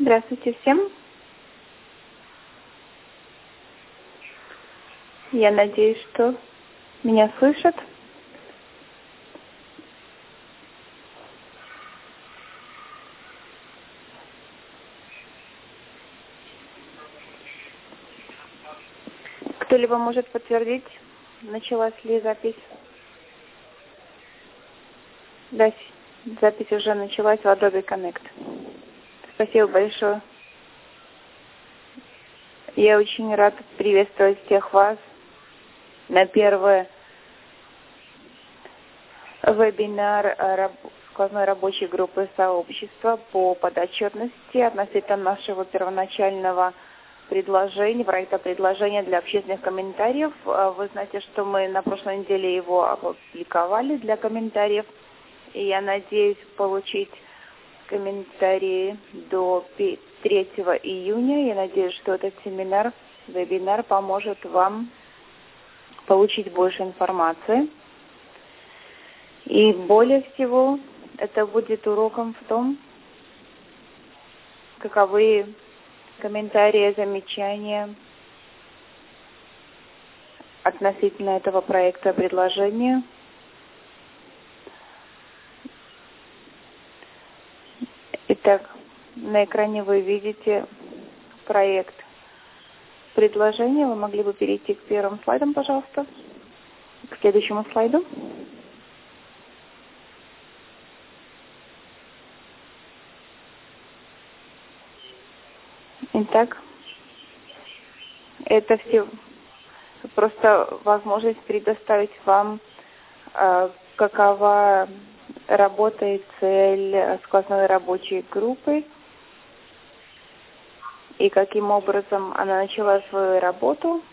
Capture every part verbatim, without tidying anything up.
Здравствуйте всем. Я надеюсь, что меня слышат. Кто-либо может подтвердить, началась ли запись? Да, запись уже началась в Adobe Connect. Спасибо большое. Я очень рад приветствовать всех вас на первый вебинар сквозной рабочей группы сообщества по подотчетности относительно нашего первоначального предложения, проекта предложения для общественных комментариев. Вы знаете, что мы на прошлой неделе его опубликовали для комментариев, и я надеюсь получить комментарии до третьего июня. Я надеюсь, что этот семинар, вебинар поможет вам получить больше информации. И более всего, это будет уроком в том, каковы комментарии, замечания относительно этого проекта предложения. Итак, на экране вы видите проект предложения. Вы могли бы перейти к первым слайдам, пожалуйста, к следующему слайду. Итак, это все просто возможность предоставить вам, э, какова работа и цель сквозной рабочей группы и каким образом она начала свою работу,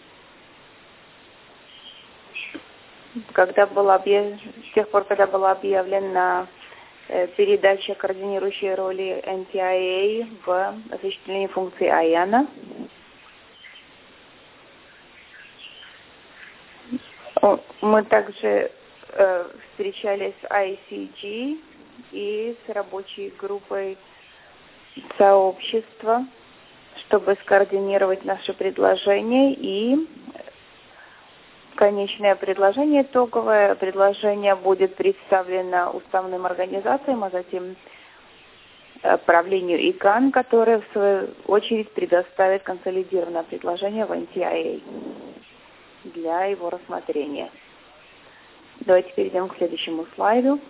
когда была объяв... с тех пор, когда была объявлена передача координирующей роли эн ти ай эй в осуществлении функции АЯНа. Мы также э, встречались с ай си джи и с рабочей группой сообщества, чтобы скоординировать наши предложения, и конечное предложение, итоговое предложение будет представлено уставным организациям, а затем правлению ИКАН, которое в свою очередь предоставит консолидированное предложение в эн ти ай эй для его рассмотрения. Давайте перейдем к следующему слайду.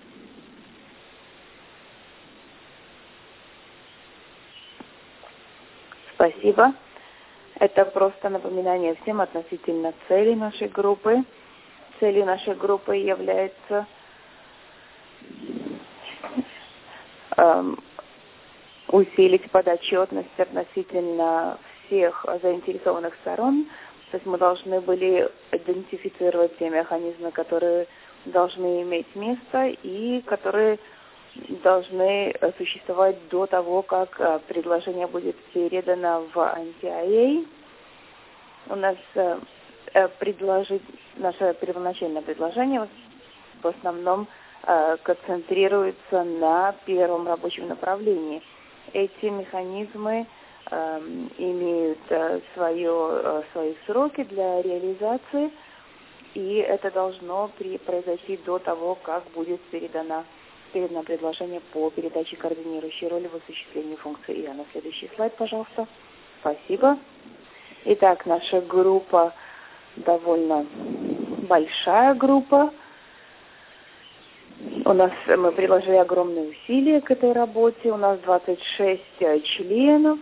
Спасибо. Это просто напоминание всем относительно цели нашей группы. Целью нашей группы является эм, усилить подотчетность относительно всех заинтересованных сторон. То есть мы должны были идентифицировать те механизмы, которые должны иметь место и которые должны существовать до того, как предложение будет передано в эн ти ай эй. У нас предложить, наше первоначальное предложение в основном концентрируется на первом рабочем направлении. Эти механизмы имеют свое, свои сроки для реализации, и это должно при, произойти до того, как будет передано передано предложение по передаче координирующей роли в осуществлении функции ИА. На следующий слайд, пожалуйста. Спасибо. Итак, наша группа довольно большая группа. У нас мы приложили огромные усилия к этой работе. У нас двадцать шесть членов.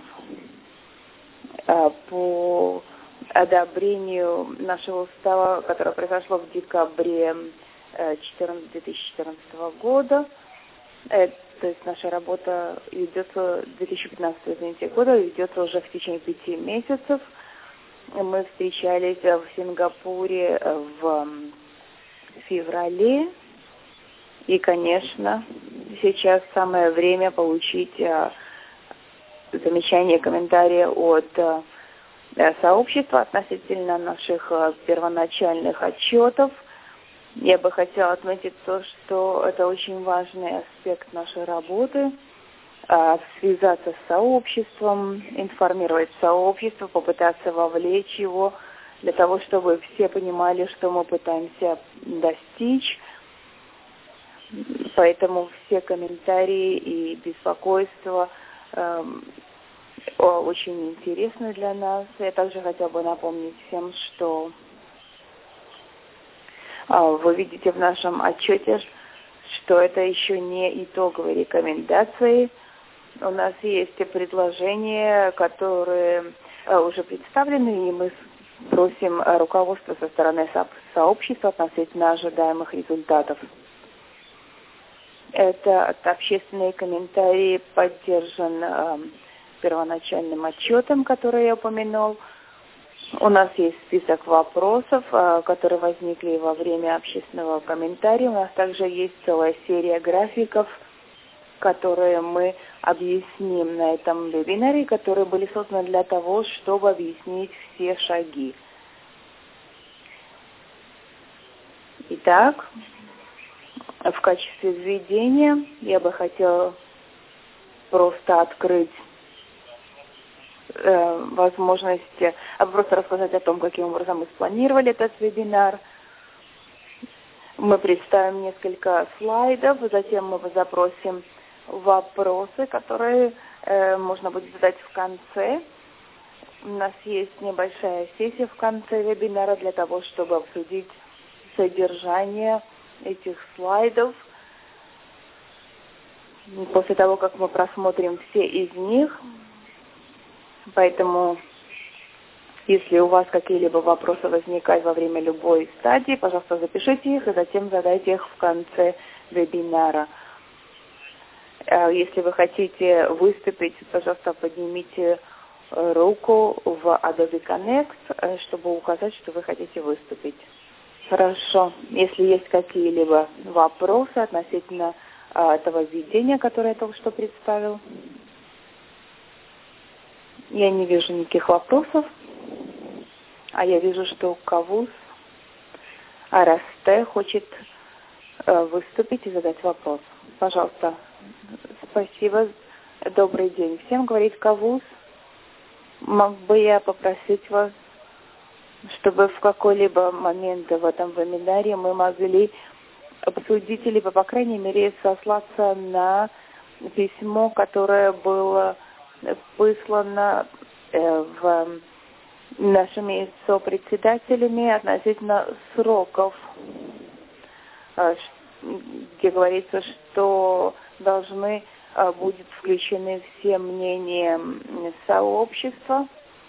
По одобрению нашего устава, которое произошло в декабре две тысячи четырнадцатого года. Э, то есть наша работа ведется две тысячи пятнадцатого извините, года, ведется уже в течение пяти месяцев. Мы встречались в Сингапуре в феврале. И, конечно, сейчас самое время получить а, замечания, комментарии от а, сообщества относительно наших а, первоначальных отчетов. Я бы хотела отметить то, что это очень важный аспект нашей работы. связаться с сообществом, информировать сообщество, попытаться вовлечь его, для того, чтобы все понимали, что мы пытаемся достичь. Поэтому все комментарии и беспокойства э, очень интересны для нас. Я также хотела бы напомнить всем, что э, вы видите в нашем отчете, что это еще не итоговые рекомендации. У нас есть предложения, которые э, уже представлены, и мы просим руководство со стороны сообщества относительно ожидаемых результатов. Этот общественный комментарий поддержан э, первоначальным отчетом, который я упомянул. У нас есть список вопросов, э, которые возникли во время общественного комментария. У нас также есть целая серия графиков, которые мы объясним на этом вебинаре, которые были созданы для того, чтобы объяснить все шаги. Итак, в качестве введения я бы хотела просто открыть э, возможности, а просто рассказать о том, каким образом мы спланировали этот вебинар. Мы представим несколько слайдов, затем мы запросим вопросы, которые э, можно будет задать в конце. У нас есть небольшая сессия в конце вебинара для того, чтобы обсудить содержание этих слайдов. После того, как мы просмотрим все из них, поэтому, если у вас какие-либо вопросы возникают во время любой стадии, пожалуйста, запишите их и затем задайте их в конце вебинара. Если вы хотите выступить, пожалуйста, поднимите руку в Adobe Connect, чтобы указать, что вы хотите выступить. Хорошо. Если есть какие-либо вопросы относительно а, этого введения, которое я только что представил, я не вижу никаких вопросов, а я вижу, что Кавус Арасте хочет а, выступить и задать вопрос. Пожалуйста. Спасибо. Добрый день всем, говорит Кавус. Мог бы я попросить вас, чтобы в какой-либо момент в этом вебинаре мы могли обсудить, либо, по крайней мере, сослаться на письмо, которое было выслано в нашими сопредседателями относительно сроков, где говорится, что должны будут включены все мнения сообщества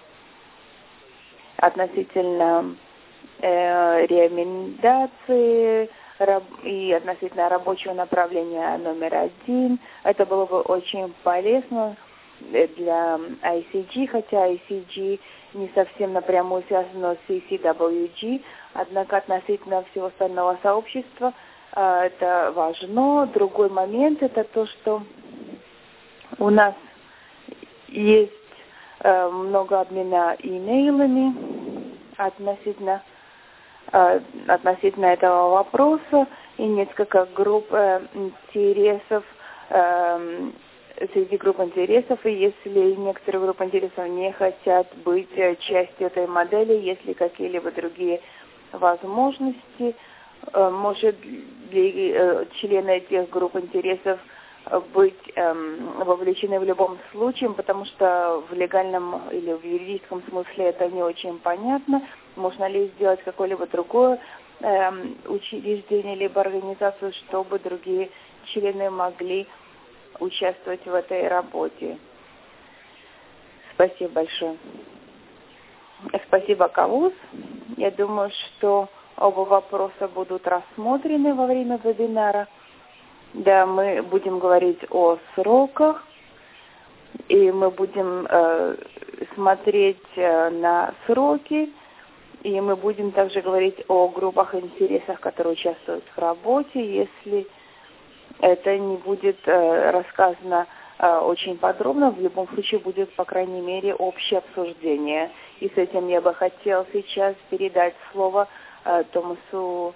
относительно э, рекомендаций раб, и относительно рабочего направления номер один. Это было бы очень полезно для ай си джи, хотя ай си джи не совсем напрямую связано с си си дабл ю джи, однако относительно всего остального сообщества э, это важно. Другой момент — это то, что у нас есть э, много обмена имейлами относительно, э, относительно этого вопроса, и несколько групп э, интересов, э, среди групп интересов, и если некоторые группы интересов не хотят быть э, частью этой модели, если какие-либо другие возможности, э, может ли э, члены этих групп интересов быть эм, вовлечены в любом случае, потому что в легальном или в юридическом смысле это не очень понятно. Можно ли сделать какое-либо другое эм, учреждение либо организацию, чтобы другие члены могли участвовать в этой работе. Спасибо большое. Спасибо, Кавус. Я думаю, что оба вопроса будут рассмотрены во время вебинара. Да, мы будем говорить о сроках, и мы будем э, смотреть э, на сроки, и мы будем также говорить о группах интересов, которые участвуют в работе. Если это не будет э, рассказано э, очень подробно, в любом случае будет, по крайней мере, общее обсуждение. И с этим я бы хотела сейчас передать слово э, Томасу,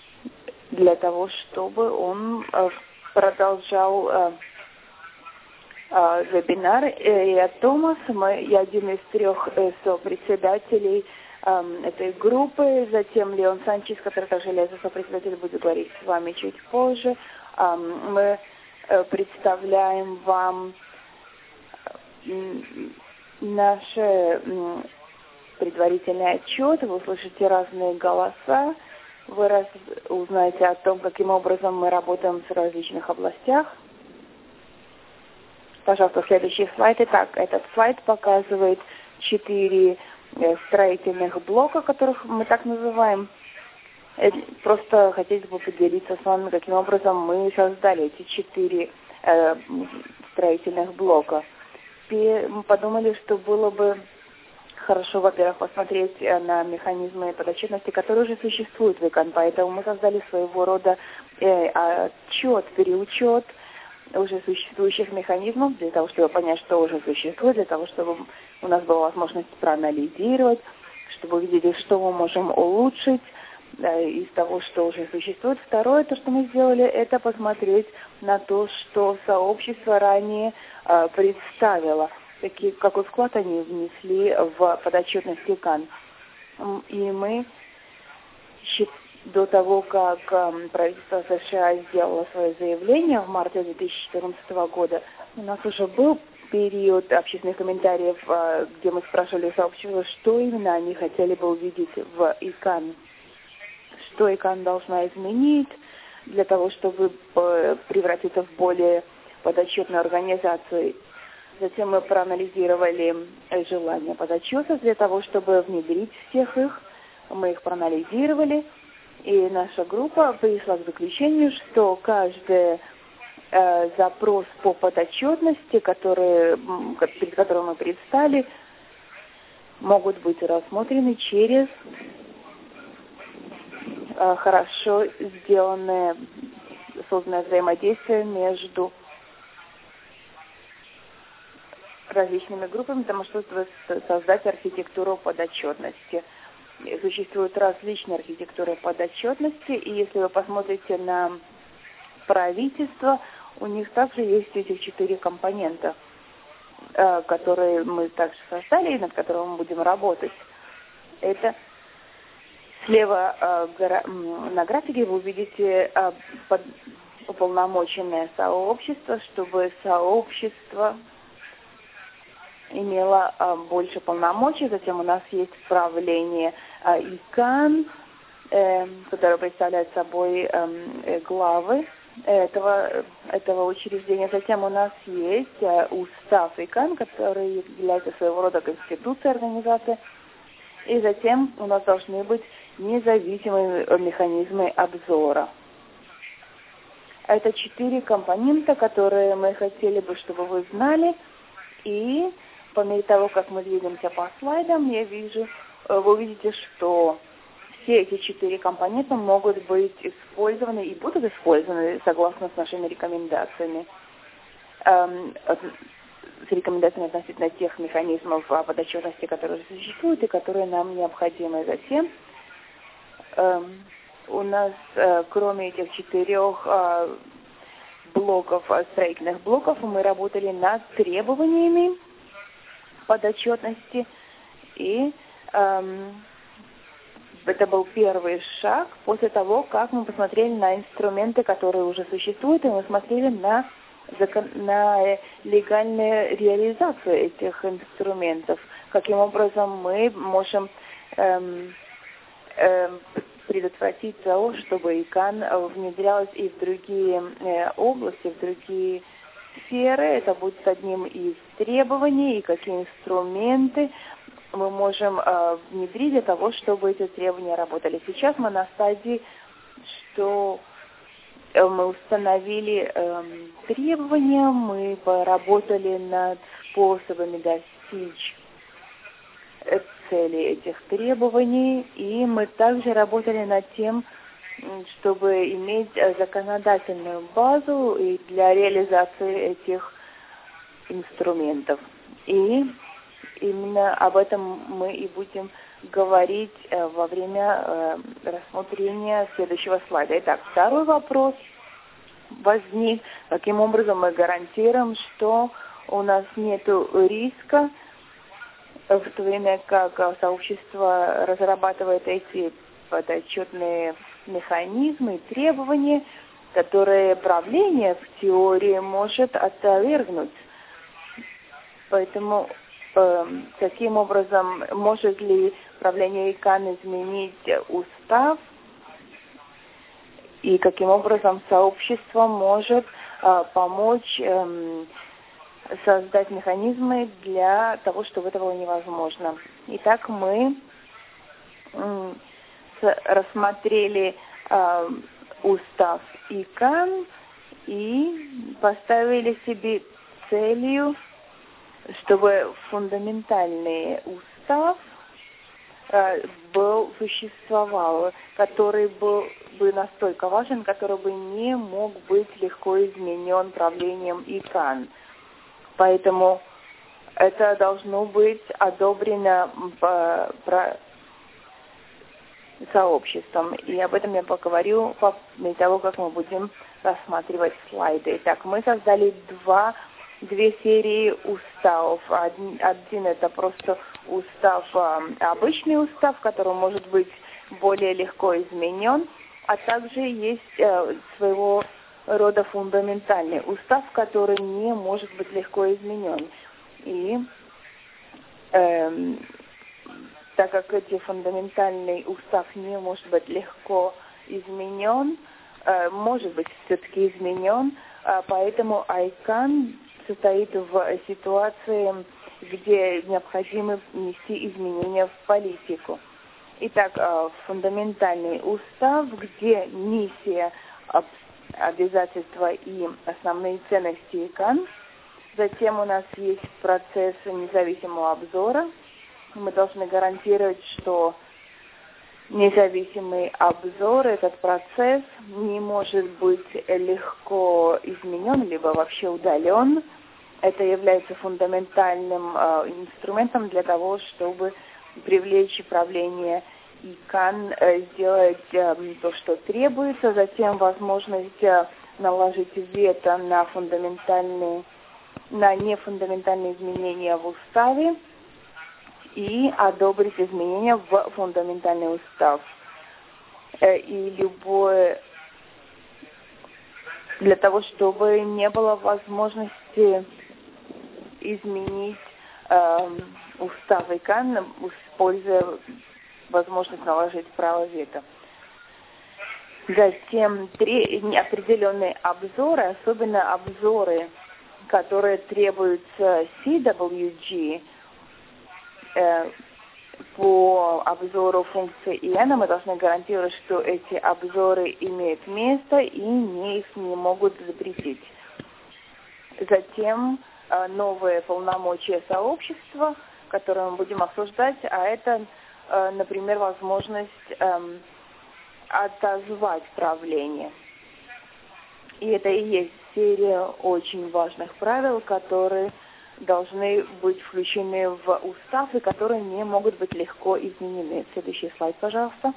для того, чтобы он э, продолжал э, э, вебинар. Я Томас, мы, я один из трех э, сопредседателей э, этой группы. Затем Леон Санчес, который также является сопредседателем, будет говорить с вами чуть позже. Э, мы э, представляем вам э, наши э, предварительный отчет, вы услышите разные голоса, вы раз узнаете о том, каким образом мы работаем в различных областях. Пожалуйста, следующий слайд. Итак, этот слайд показывает четыре э, строительных блока, которых мы так называем. Это просто хотелось бы поделиться с вами, каким образом мы создали эти четыре э, строительных блока. И мы подумали, что было бы хорошо, во-первых, посмотреть на механизмы подотчетности, которые уже существуют в ИКАН. Поэтому мы создали своего рода э, отчет, переучет уже существующих механизмов, для того, чтобы понять, что уже существует, для того, чтобы у нас была возможность проанализировать, чтобы увидели, что мы можем улучшить э, из того, что уже существует. Второе, то, что мы сделали, это посмотреть на то, что сообщество ранее э, представило. Какие, какой вклад они внесли в подотчетность ИКАН. И мы до того, как правительство США сделало свое заявление в марте две тысячи четырнадцатого года, у нас уже был период общественных комментариев, где мы спрашивали сообщество, что именно они хотели бы увидеть в ИКАН, что ИКАН должна изменить для того, чтобы превратиться в более подотчетную организацию. Затем мы проанализировали желания подотчета для того, чтобы внедрить всех их. Мы их проанализировали, и наша группа пришла к заключению, что каждый э, запрос по подотчетности, который, перед которым мы предстали, могут быть рассмотрены через э, хорошо сделанное, созданное взаимодействие между различными группами, потому что создать архитектуру подотчетности. Существуют различные архитектуры подотчетности, и если вы посмотрите на правительство, у них также есть этих четыре компонента, которые мы также создали и над которыми мы будем работать. Это слева на графике вы увидите уполномоченное сообщество, чтобы сообщество имела а, больше полномочий. Затем у нас есть правление а, ИКАН, э, которое представляет собой э, главы этого, этого учреждения. Затем у нас есть э, устав ИКАН, который является своего рода конституцией организации. И затем у нас должны быть независимые механизмы обзора. Это четыре компонента, которые мы хотели бы, чтобы вы знали. И по мере того, как мы двигаемся по слайдам, я вижу, вы увидите, что все эти четыре компонента могут быть использованы и будут использованы согласно с нашими рекомендациями. Эм, с рекомендациями относительно тех механизмов подотчетности, которые уже существуют и которые нам необходимы. Затем эм, у нас, э, кроме этих четырех э, блоков, строительных блоков, мы работали над требованиями подотчетности, и эм, это был первый шаг после того, как мы посмотрели на инструменты, которые уже существуют, и мы смотрели на, закон, на легальную реализацию этих инструментов, каким образом мы можем эм, эм, предотвратить того, чтобы ИКАН внедрялась и в другие э, области, в другие сферы. Это будет одним из требований, и какие инструменты мы можем э, внедрить для того, чтобы эти требования работали. Сейчас мы на стадии, что э, мы установили э, требования, мы поработали над способами достичь цели этих требований, и мы также работали над тем, чтобы иметь законодательную базу и для реализации этих инструментов. И именно об этом мы и будем говорить во время рассмотрения следующего слайда. Итак, второй вопрос возник, каким образом мы гарантируем, что у нас нет риска, в то время как сообщество разрабатывает эти подотчетные механизмы и требования, которые правление в теории может отвергнуть. Поэтому э, каким образом может ли правление ИКАН изменить устав и каким образом сообщество может э, помочь э, создать механизмы для того, чтобы это было невозможно. Итак, мы э, рассмотрели э, устав ИКАН и поставили себе целью, чтобы фундаментальный устав э, был, существовал, который был бы настолько важен, который бы не мог быть легко изменен правлением ИКАН. Поэтому это должно быть одобрено по, про, сообществом. И об этом я поговорю после того, как мы будем рассматривать слайды. Итак, мы создали два Две серии уставов. Один, один это просто устав, обычный устав, который может быть более легко изменен, а также есть э, своего рода фундаментальный устав, который не может быть легко изменен. И э, так как эти фундаментальный устав не может быть легко изменен, э, может быть все-таки изменен, э, поэтому ИКАН состоит в ситуации, где необходимо внести изменения в политику. Итак, фундаментальный устав, где миссия, обязательства и основные ценности ИКАН. Затем у нас есть процесс независимого обзора. Мы должны гарантировать, что независимый обзор, этот процесс не может быть легко изменен, либо вообще удален. Это является фундаментальным э, инструментом для того, чтобы привлечь правление ИКАН, э, сделать э, то, что требуется, затем возможность э, наложить вето на фундаментальные, на нефундаментальные изменения в уставе, и одобрить изменения в фундаментальный устав. И любое, для того, чтобы не было возможности изменить э, устав ИКАН, используя возможность наложить право вето. Затем три неопределенные обзоры, особенно обзоры, которые требуются си дабл ю джи, по обзору функции ИЭНа мы должны гарантировать, что эти обзоры имеют место и не, их не могут запретить. Затем новые полномочия сообщества, которые мы будем обсуждать, а это, например, возможность отозвать правление. И это и есть серия очень важных правил, которые должны быть включены в устав и которые не могут быть легко изменены. Следующий слайд, пожалуйста.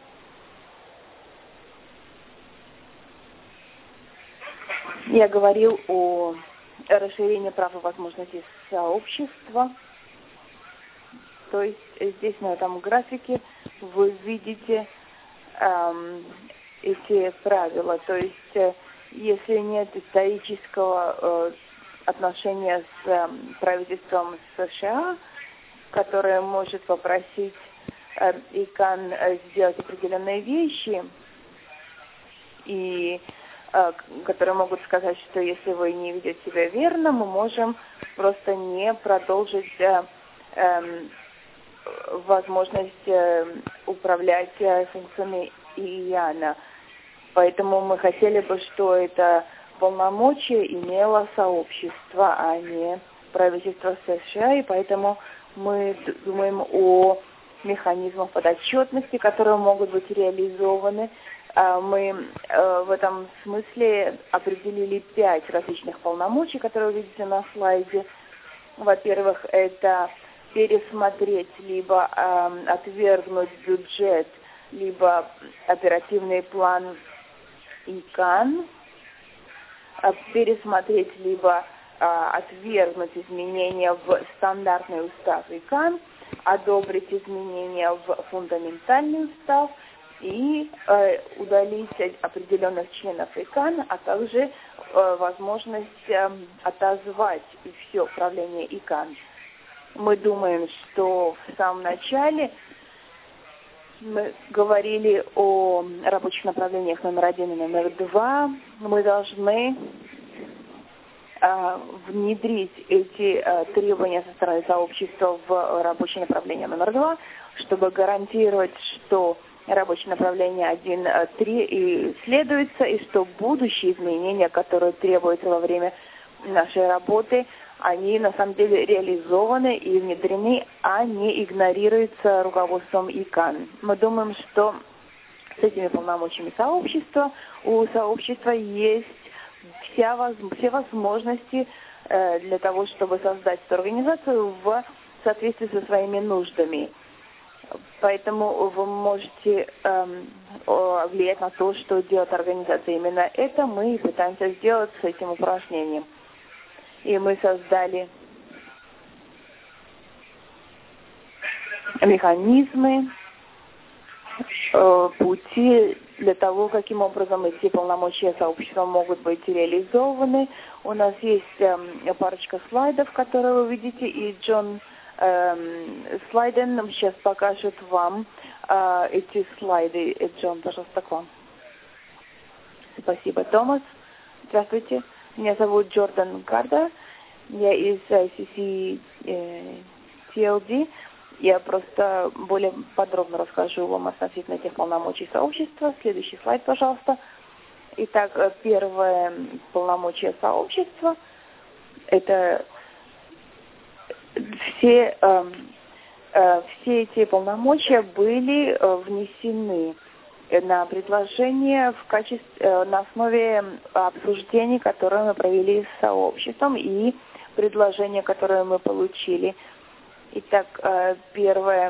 Я говорил о расширении прав и возможностей сообщества. То есть здесь на этом графике вы видите эм, эти правила. То есть если нет исторического э, отношения с э, правительством США, которое может попросить э, ИКАН э, сделать определенные вещи, и э, которые могут сказать, что если вы не ведете себя верно, мы можем просто не продолжить э, э, возможность э, управлять э, функциями ИАНа. Поэтому мы хотели бы, что это полномочия имело сообщество, а не правительство США, и поэтому мы думаем о механизмах подотчетности, которые могут быть реализованы. Мы в этом смысле определили пять различных полномочий, которые вы видите на слайде. Во-первых, это пересмотреть либо э, отвергнуть бюджет, либо оперативный план ИКАН, пересмотреть либо отвергнуть изменения в стандартный устав ИКАН, одобрить изменения в фундаментальный устав и э, удалить определенных членов ИКАН, а также э, возможность э, отозвать все управление ИКАН. Мы думаем, что в самом начале мы говорили о рабочих направлениях номер один и номер два. Мы должны э, внедрить эти э, требования со стороны сообщества в рабочее направление номер два, чтобы гарантировать, что рабочее направление один три и следуется, и что будущие изменения, которые требуются во время нашей работы, они на самом деле реализованы и внедрены, а не игнорируются руководством ИКАН. Мы думаем, что с этими полномочиями сообщества у сообщества есть вся, все возможности э, для того, чтобы создать эту организацию в соответствии со своими нуждами. Поэтому вы можете эм, влиять на то, что делает организация. Именно это мы и пытаемся сделать с этим упражнением. И мы создали механизмы, э, пути для того, каким образом эти полномочия сообщества могут быть реализованы. У нас есть э, парочка слайдов, которые вы видите, и Джон э, Слайден сейчас покажет вам э, эти слайды. Джон, пожалуйста, к вам. Спасибо, Томас. Здравствуйте. Меня зовут Джордан Кардер. Я из ай си си ти эл ди. Я просто более подробно расскажу вам относительно этих полномочий сообщества. Следующий слайд, пожалуйста. Итак, первое полномочие сообщества – это все, э, э, все эти полномочия были э, внесены на предложение в качестве, на основе обсуждений, которые мы провели с сообществом, и предложения, которые мы получили. Итак, первое,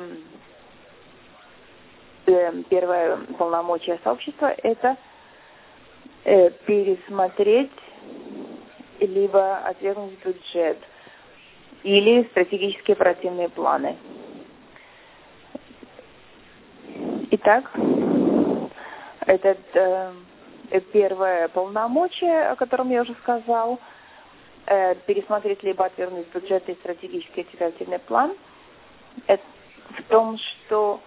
первое полномочие сообщества – это пересмотреть либо отвергнуть бюджет или стратегические оперативные планы. Итак, это э, первое полномочие, о котором я уже сказал, э, пересмотреть либо отвергнуть бюджет и стратегический оперативный план. Это в том, что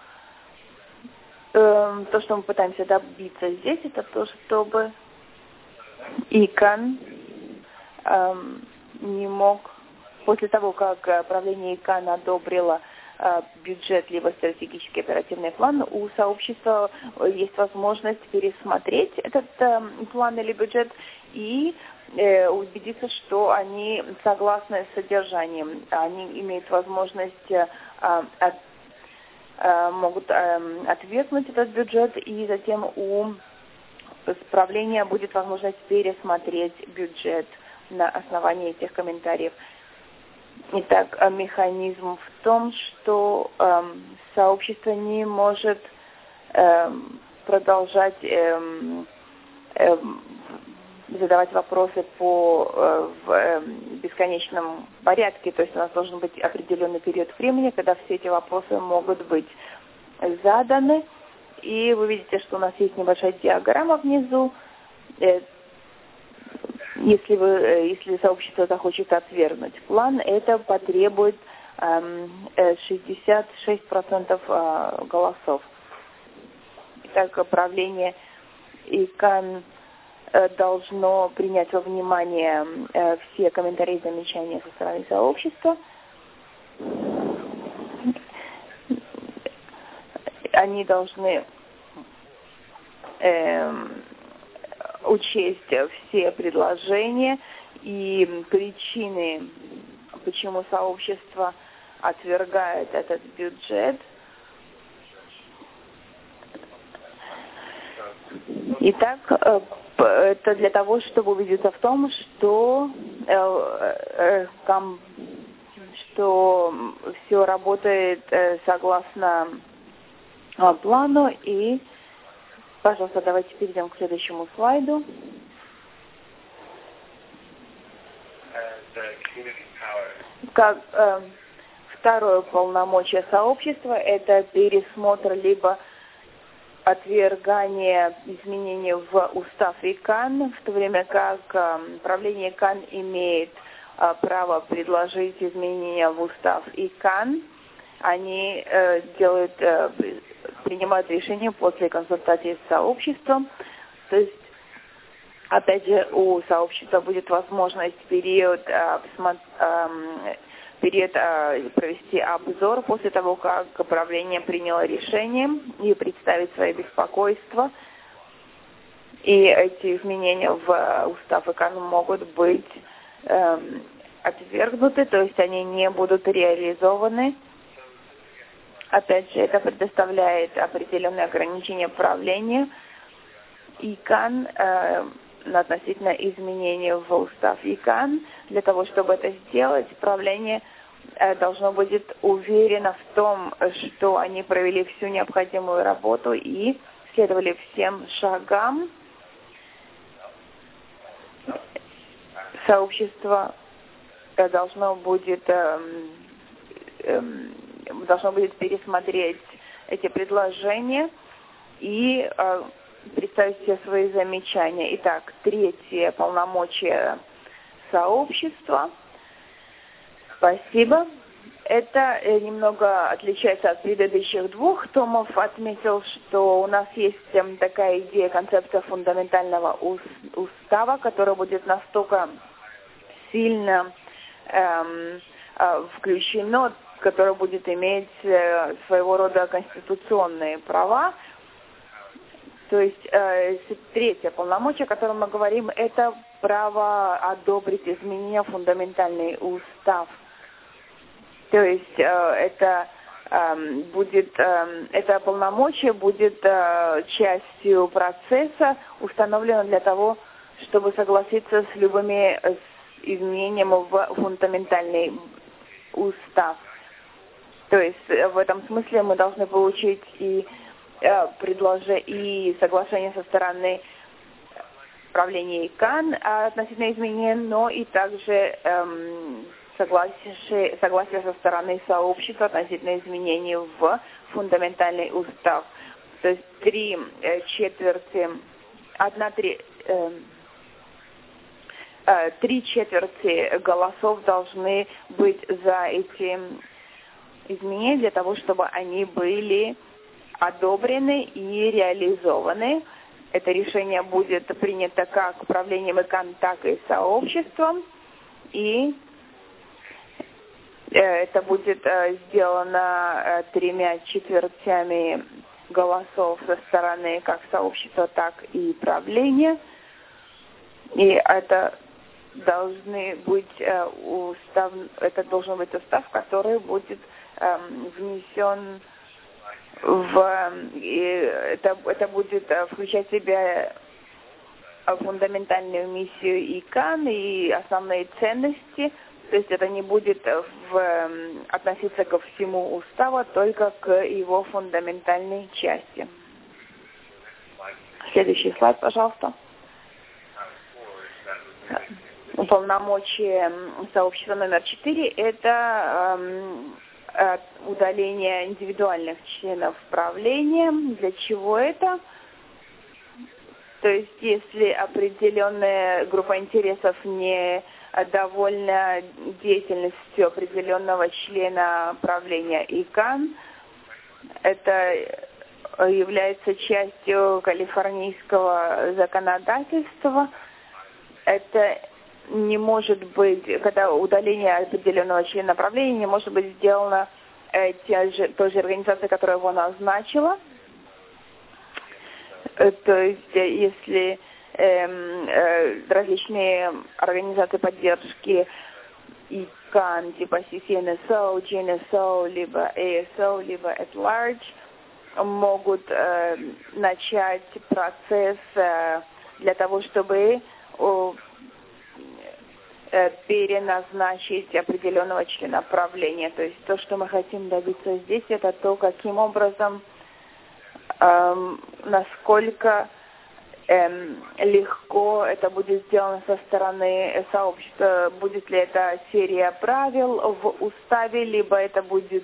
э, то, что мы пытаемся добиться здесь, это то, чтобы ИКАН э, не мог, после того, как правление ИКАН одобрило бюджет либо стратегический оперативный план, у сообщества есть возможность пересмотреть этот э, план или бюджет и э, убедиться, что они согласны с содержанием. Они имеют возможность, э, от, э, могут э, отвергнуть этот бюджет, и затем у правления будет возможность пересмотреть бюджет на основании этих комментариев. Итак, механизм в том, что э, сообщество не может э, продолжать э, э, задавать вопросы по э, в э, бесконечном порядке. То есть у нас должен быть определенный период времени, когда все эти вопросы могут быть заданы. И вы видите, что у нас есть небольшая диаграмма внизу. Э, Если, вы, если сообщество захочет отвергнуть план, это потребует э, шестьдесят шесть процентов э, голосов. Итак, правление ИКАН э, должно принять во внимание э, все комментарии и замечания со стороны сообщества. Они должны э, учесть все предложения и причины, почему сообщество отвергает этот бюджет. Итак, это для того, чтобы убедиться в том, что, что все работает согласно плану. И пожалуйста, давайте перейдем к следующему слайду. Как э, второе полномочие сообщества — это пересмотр либо отвергание изменений в устав ИКАН, в то время как э, правление ИКАН имеет э, право предложить изменения в устав ИКАН. Они э, делают, э, принимают решение после консультации с сообществом. То есть, опять же, у сообщества будет возможность период, э, э, период э, провести обзор после того, как правление приняло решение, и представить свои беспокойства. И эти изменения в устав ИКАН могут быть э, отвергнуты, то есть они не будут реализованы. Опять же, это предоставляет определенные ограничения правления ИКАН э, относительно изменений в устав ИКАН. Для того, чтобы это сделать, правление э, должно быть уверено в том, что они провели всю необходимую работу и следовали всем шагам. Сообщество э, должно будет э, э, должно будет пересмотреть эти предложения и э, представить все свои замечания. Итак, третье полномочие сообщества. Спасибо. Это э, немного отличается от предыдущих двух томов. Отметил, что у нас есть э, такая идея, концепция фундаментального ус, устава, которая будет настолько сильно эм, э, включена, которое будет иметь э, своего рода конституционные права. То есть э, третье полномочие, о котором мы говорим, это право одобрить изменения в фундаментальный устав. То есть э, это э, будет э, это полномочие будет э, частью процесса, установлено для того, чтобы согласиться с любыми с изменениями в фундаментальный устав. То есть в этом смысле мы должны получить и э, предложение, и соглашение со стороны правления ИКАН относительно изменений, но и также эм, согласие, согласие со стороны сообщества относительно изменений в фундаментальный устав. То есть три э, четверти, одна три, э, э, три четверти голосов должны быть за эти изменения для того, чтобы они были одобрены и реализованы. Это решение будет принято как управлением ИКАН, так и сообществом. И это будет сделано тремя четвертями голосов со стороны как сообщества, так и правления. И это должны быть устав, это должен быть устав, который будет внесен в это, это будет включать в себя фундаментальную миссию ИКАН и основные ценности. То есть это не будет в, относиться ко всему уставу, только к его фундаментальной части. Следующий слайд, пожалуйста. Полномочия сообщества номер четыре – это э, удаление индивидуальных членов правления. Для чего это? То есть, если определенная группа интересов не довольна деятельностью определенного члена правления ИКАН, это является частью калифорнийского законодательства. Это не может быть, когда удаление определенного члена правления не может быть сделано э, те же, той же организацией, которая его назначила. Э, то есть, если э, э, различные организации поддержки ИКАН, типа си си эн эс о, джи эн эс о, либо эй эс о, либо at large, могут э, начать процесс э, для того, чтобы э, переназначить определенного члена правления. То есть то, что мы хотим добиться здесь, это то, каким образом, эм, насколько эм, легко это будет сделано со стороны сообщества. Будет ли это серия правил в уставе, либо это будет,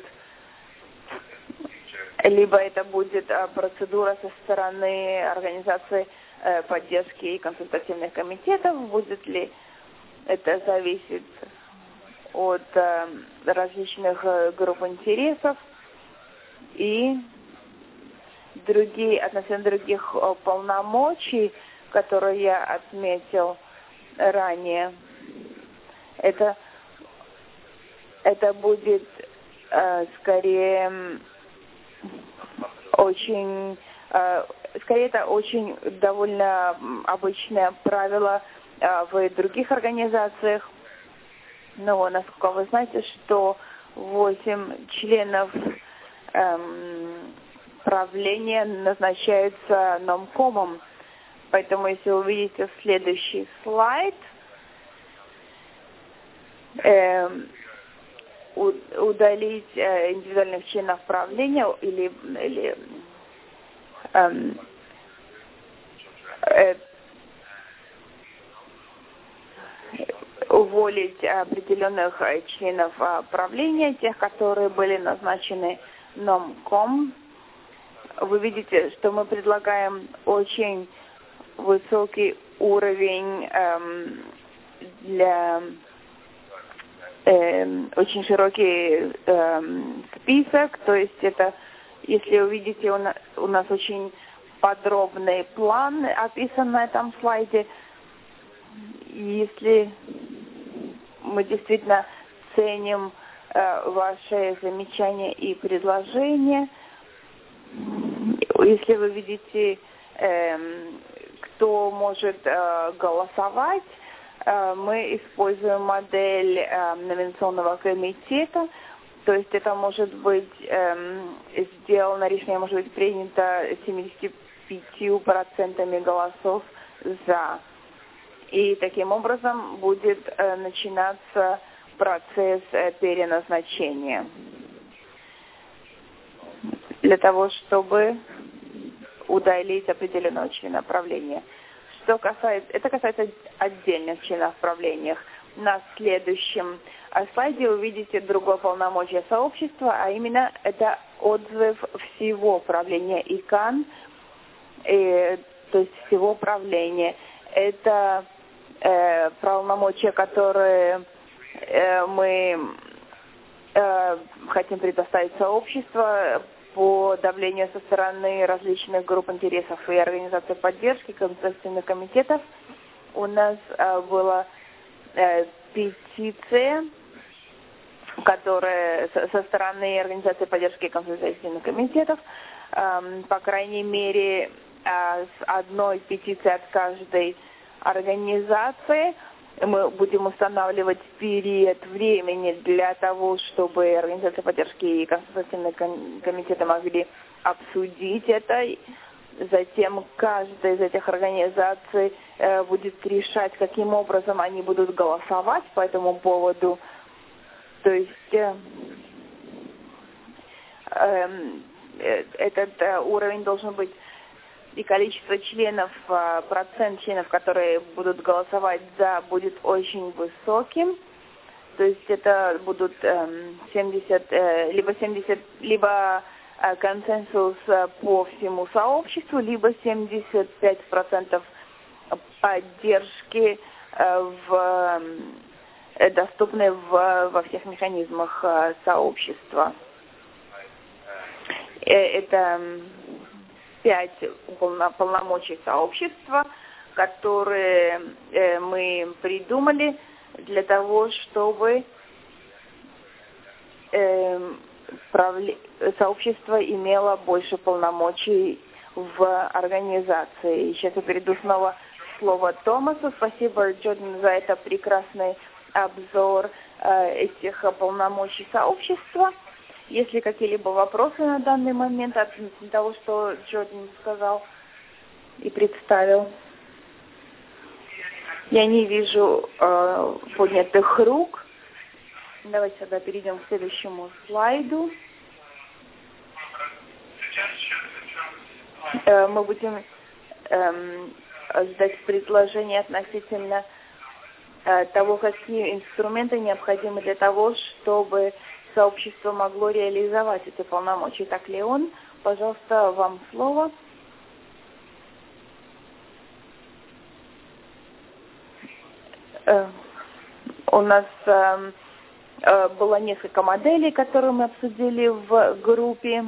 либо это будет э, процедура со стороны организации э, поддержки и консультативных комитетов. Будет ли это зависит от э, различных э, групп интересов и другие, относительно других э, полномочий, которые я отметил ранее. Это, это будет э, скорее очень, э, скорее это очень довольно обычное правило э, в других организациях. Но насколько вы знаете, что восемь членов эм, правления назначаются номкомом. Поэтому, если вы увидите следующий слайд, эм, удалить э, индивидуальных членов правления или, или эм, э, уволить определенных членов правления, тех, которые были назначены номком. Вы видите, что мы предлагаем очень высокий уровень эм, для эм, очень широкий эм, список, то есть это, если вы видите, у нас, у нас очень подробный план описан на этом слайде. Если мы действительно ценим э, ваши замечания и предложения, если вы видите, э, кто может э, голосовать, э, мы используем модель э, номинационного комитета, то есть это может быть э, сделано, решение может быть принято семьдесят пять процентов голосов за. И таким образом будет э, начинаться процесс э, переназначения. Для того, чтобы удалить определенного члена правления. Что касается, это касается отдельных членов правления. На следующем слайде вы видите другое полномочие сообщества, а именно это отзыв всего правления ИКАН, э, то есть всего правления. Это э, полномочия, которые э, мы э, хотим предоставить сообществу по давлению со стороны различных групп интересов и организаций поддержки, консультативных комитетов. У нас э, была э, петиция, которая со, со стороны организации поддержки и консультативных комитетов, э, по крайней мере, э, с одной петицией от каждой организации. Мы будем устанавливать период времени для того, чтобы организация поддержки и консультативные комитеты могли обсудить это. Затем каждая из этих организаций э, будет решать, каким образом они будут голосовать по этому поводу. То есть э, э, этот э, уровень должен быть, и количество членов, процент членов, которые будут голосовать за, будет очень высоким. То есть это будут семьдесят, либо семьдесят, либо консенсус по всему сообществу, либо семьдесят пять процентов поддержки в, доступны в, во всех механизмах сообщества. Это пять полномочий сообщества, которые э, мы придумали для того, чтобы э, правле... сообщество имело больше полномочий в организации. Сейчас я перейду снова слово Томасу. Спасибо, Джордан, за это прекрасный обзор э, этих полномочий сообщества. Если какие-либо вопросы на данный момент относительно того, что Джордан сказал и представил. Я не вижу э, поднятых рук. Давайте тогда перейдем к следующему слайду. Э, мы будем э, сдать предложение относительно того, какие инструменты необходимы для того, чтобы сообщество могло реализовать эти полномочия. Так, Леон, пожалуйста, вам слово. У нас было несколько моделей, которые мы обсудили в группе.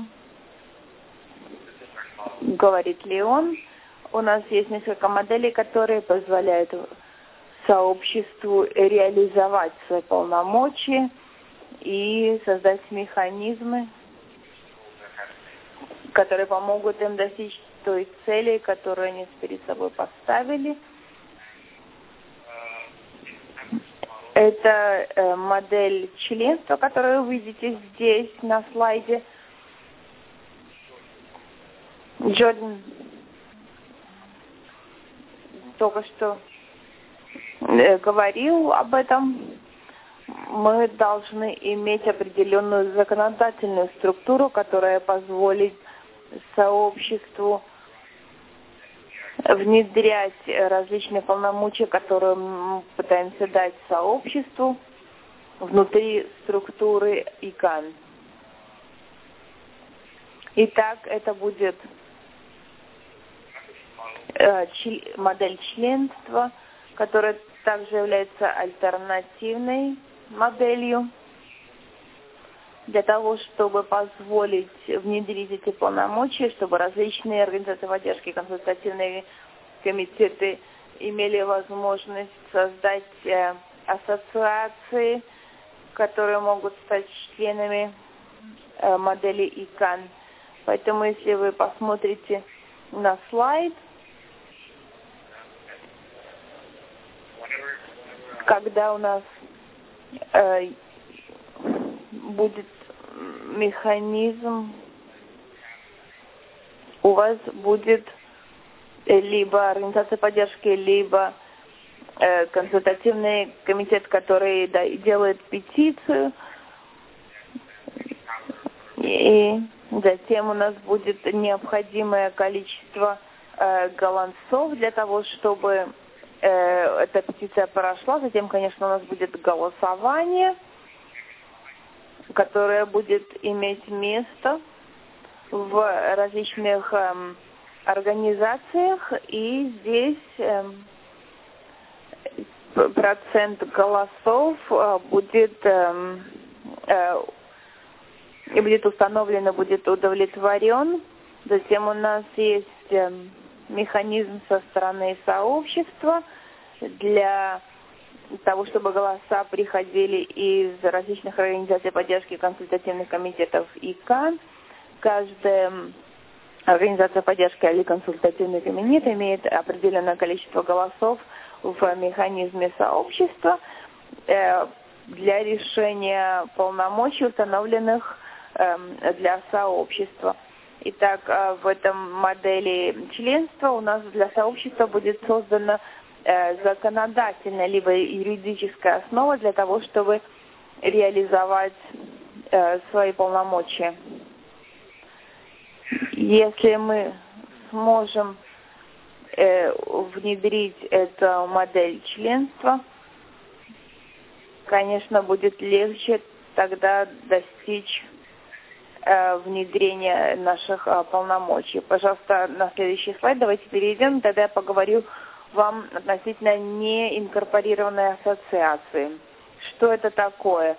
Говорит Леон. У нас есть несколько моделей, которые позволяют сообществу реализовать свои полномочия и создать механизмы, которые помогут им достичь той цели, которую они перед собой поставили. Это э, модель членства, которую вы видите здесь на слайде. Джордан только что э, говорил об этом. Мы должны иметь определенную законодательную структуру, которая позволит сообществу внедрять различные полномочия, которые мы пытаемся дать сообществу внутри структуры ИКАН. Итак, это будет э, ч, модель членства, которая также является альтернативной моделью для того, чтобы позволить внедрить эти полномочия, чтобы различные организации поддержки, консультативные комитеты имели возможность создать э, ассоциации, которые могут стать членами э, модели ИКАН. Поэтому, если вы посмотрите на слайд, когда у нас э, будет механизм, у вас будет либо организация поддержки, либо э, консультативный комитет, который да, делает петицию, и затем у нас будет необходимое количество э, голосов для того, чтобы э, эта петиция прошла. Затем, конечно, у нас будет голосование, которое будет иметь место в различных эм, организациях, и здесь эм, процент голосов э, будет, эм, э, будет установлен и будет удовлетворен. Затем у нас есть эм, механизм со стороны сообщества для того, чтобы голоса приходили из различных организаций поддержки консультативных комитетов ИКАН. Каждая организация поддержки или консультативный комитет имеет определенное количество голосов в механизме сообщества э, для решения полномочий, установленных э, для сообщества. Итак, э, в этом модели членства у нас для сообщества будет создана законодательная либо юридическая основа для того, чтобы реализовать э, свои полномочия. Если мы сможем э, внедрить эту модель членства, конечно, будет легче тогда достичь э, внедрения наших э, полномочий. Пожалуйста, на следующий слайд давайте перейдем, тогда я поговорю вам относительно неинкорпорированной ассоциации. Что это такое?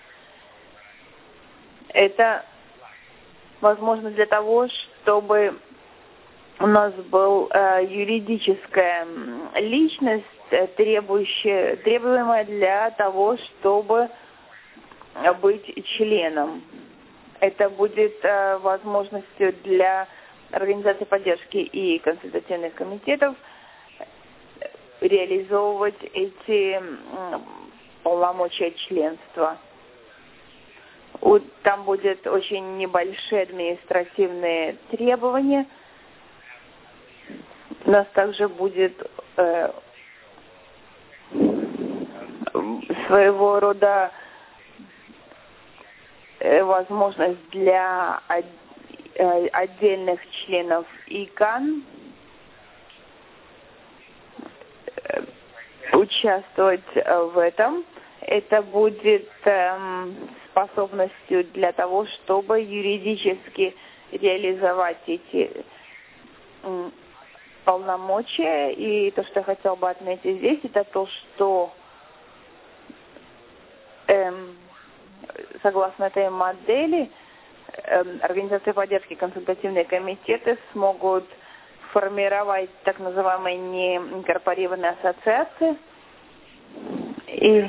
Это возможно для того, чтобы у нас была э, юридическая личность, э, требующая, требуемая для того, чтобы быть членом. Это будет э, возможностью для организаций поддержки и консультативных комитетов реализовывать эти полномочия членства. Там будет очень небольшие административные требования. У нас также будет э, своего рода э, возможность для од, э, отдельных членов ИКАН участвовать в этом. Это будет эм, способностью для того, чтобы юридически реализовать эти эм, полномочия. И то, что я хотела бы отметить здесь, это то, что эм, согласно этой модели, эм, организации поддержки, консультативные комитеты смогут формировать так называемые неинкорпорированные ассоциации, и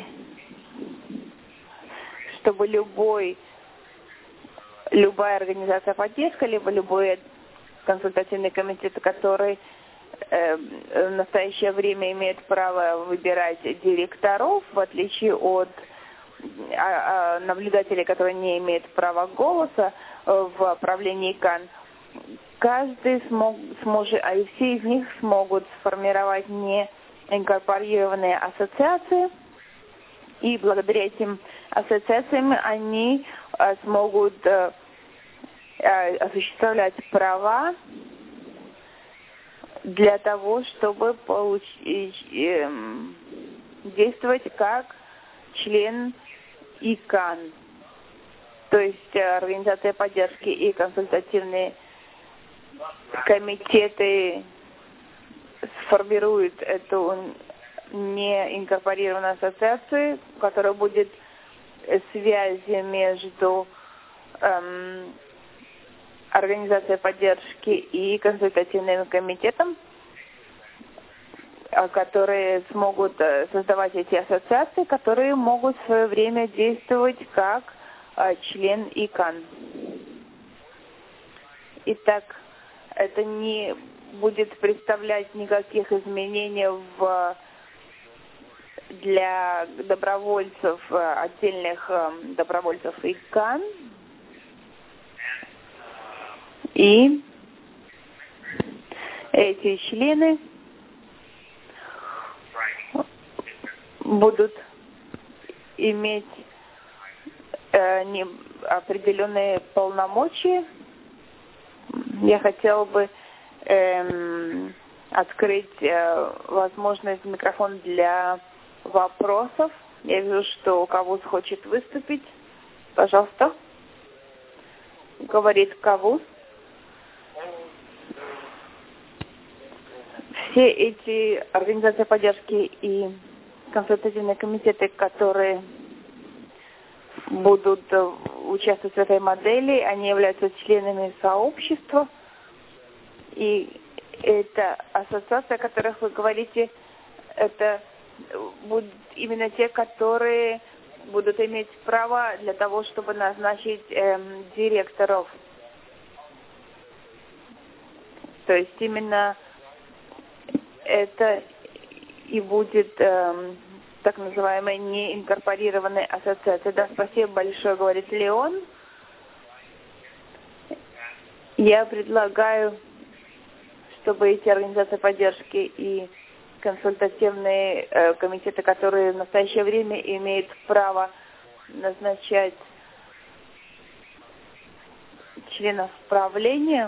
чтобы любой, любая организация поддержки, либо любой консультативный комитет, который э, в настоящее время имеет право выбирать директоров, в отличие от а, а, наблюдателей, которые не имеют права голоса э, в правлении КАН, каждый смог, сможет, а и все из них смогут сформировать неинкорпорированные ассоциации, и благодаря этим ассоциациям они а, смогут а, а, осуществлять права для того, чтобы получить, э, действовать как член ИКАН, то есть организация поддержки и консультативные комитеты сформируют эту неинкорпорированную ассоциацию, которая будет связью между эм, организацией поддержки и консультативным комитетом, которые смогут создавать эти ассоциации, которые могут в свое время действовать как член ИКАН. Итак, это не будет представлять никаких изменений в, для добровольцев, отдельных добровольцев ИКАН. И эти члены будут иметь э, не, определенные полномочия. Я хотела бы эм, открыть э, возможность микрофон для вопросов. Я вижу, что Кавуз хочет выступить. Пожалуйста. Говорит Кавуз. Все эти организации поддержки и консультативные комитеты, которые будут участвовать в этой модели, они являются членами сообщества. И эта ассоциация, о которых вы говорите, это будут именно те, которые будут иметь право для того, чтобы назначить эм, директоров. То есть именно это и будет эм, так называемая неинкорпорированная ассоциация. Да, спасибо большое, говорит Леон. Я предлагаю, чтобы эти организации поддержки и консультативные э, комитеты, которые в настоящее время имеют право назначать членов правления,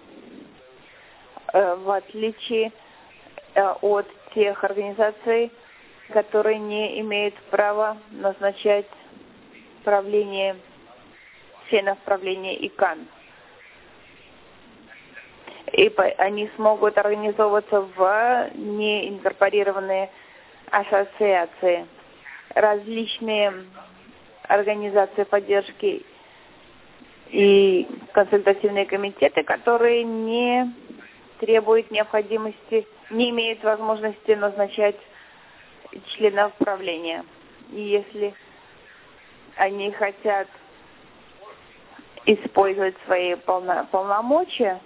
э, в отличие э, от тех организаций, которые не имеют права назначать правление, членов правления ИКАН. И они смогут организовываться в неинкорпорированные ассоциации. Различные организации поддержки и консультативные комитеты, которые не требуют необходимости, не имеют возможности назначать членов правления. И если они хотят использовать свои полно, полномочия,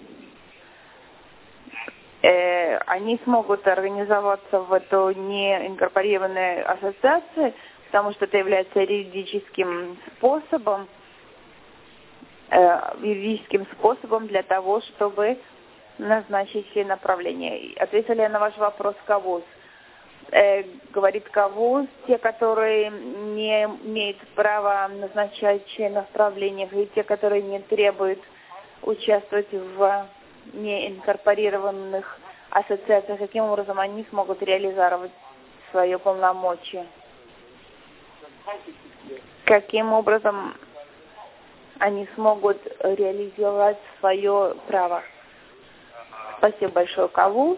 э, они смогут организоваться в эту неинкорпорированную ассоциацию, потому что это является юридическим способом, э, юридическим способом для того, чтобы назначить члена правления. Ответили на ваш вопрос, Кавуз. Э, говорит Кавуз, те, которые не имеют права назначать членов правления, и те, которые не требуют участвовать в неинкорпорированных ассоциациях, каким образом они смогут реализовать свое полномочие? Каким образом они смогут реализовать свое право? Спасибо большое, Кавус.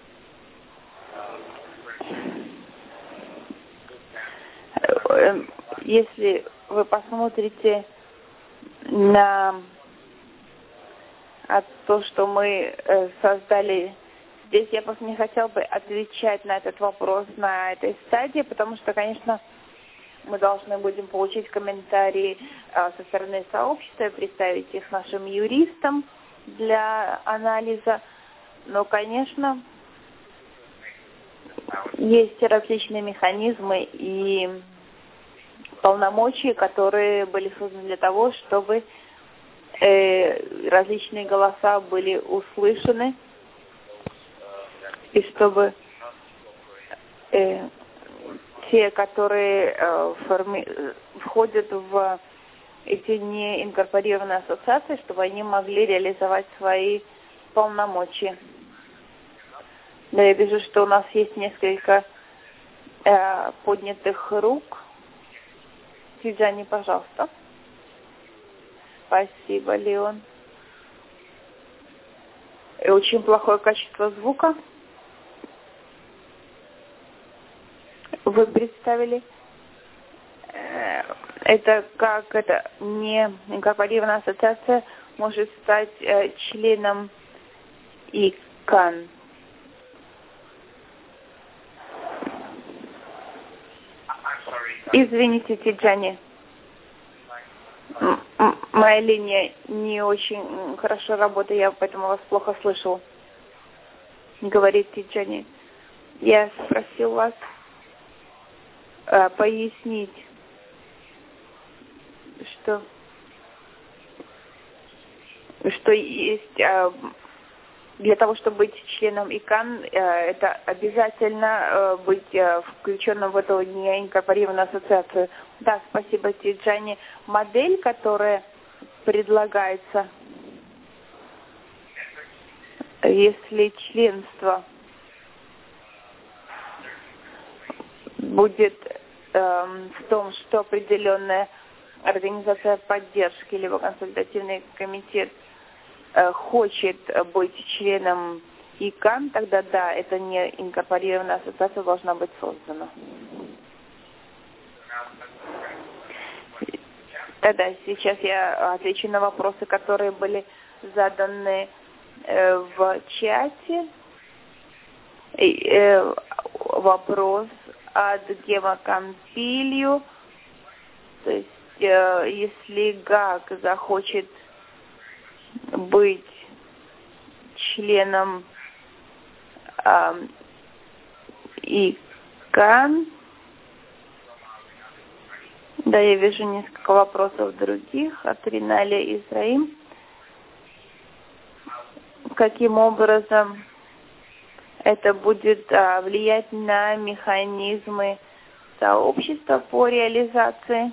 Если вы посмотрите на то, что мы создали здесь, я просто не хотела бы отвечать на этот вопрос на этой стадии, потому что, конечно, мы должны будем получить комментарии со стороны сообщества и представить их нашим юристам для анализа. Но, конечно, есть различные механизмы и полномочия, которые были созданы для того, чтобы э, различные голоса были услышаны, и чтобы э, те, которые э, форми... входят в эти неинкорпорированные ассоциации, чтобы они могли реализовать свои полномочия. Да, я вижу, что у нас есть несколько э, поднятых рук. Тиджани, пожалуйста. Спасибо, Леон. И очень плохое качество звука. Вы представили, э, это как это не инкорпорированная ассоциация может стать э, членом ИКАН. Извините, Тиджани. М- м- моя линия не очень хорошо работает, я поэтому вас плохо слышал. Говорит Тиджани. Я спросил вас э, пояснить, что, что есть э, для того, чтобы быть членом ИКАН, э, это обязательно э, быть э, включенным в эту неинкорпорированную ассоциацию. Да, спасибо, Тиджани. Модель, которая предлагается, если членство будет э, в том, что определенная организация поддержки либо консультативный комитет э, хочет быть членом ИКАН, тогда да, это не инкорпорированная ассоциация должна быть создана. Тогда сейчас я отвечу на вопросы, которые были заданы э, в чате. И, э, вопрос от Гемокомпилью. То есть, э, если ГАК захочет быть членом э, ИКАН, да, я вижу несколько вопросов других от Риналя Исраим. Каким образом это будет а, влиять на механизмы сообщества по реализации?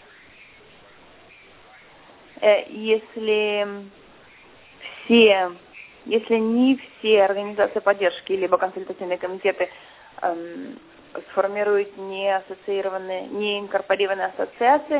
Э, если все, если не все организации поддержки либо консультативные комитеты эм, сформируют не ассоциированные, не инкорпорированные ассоциации,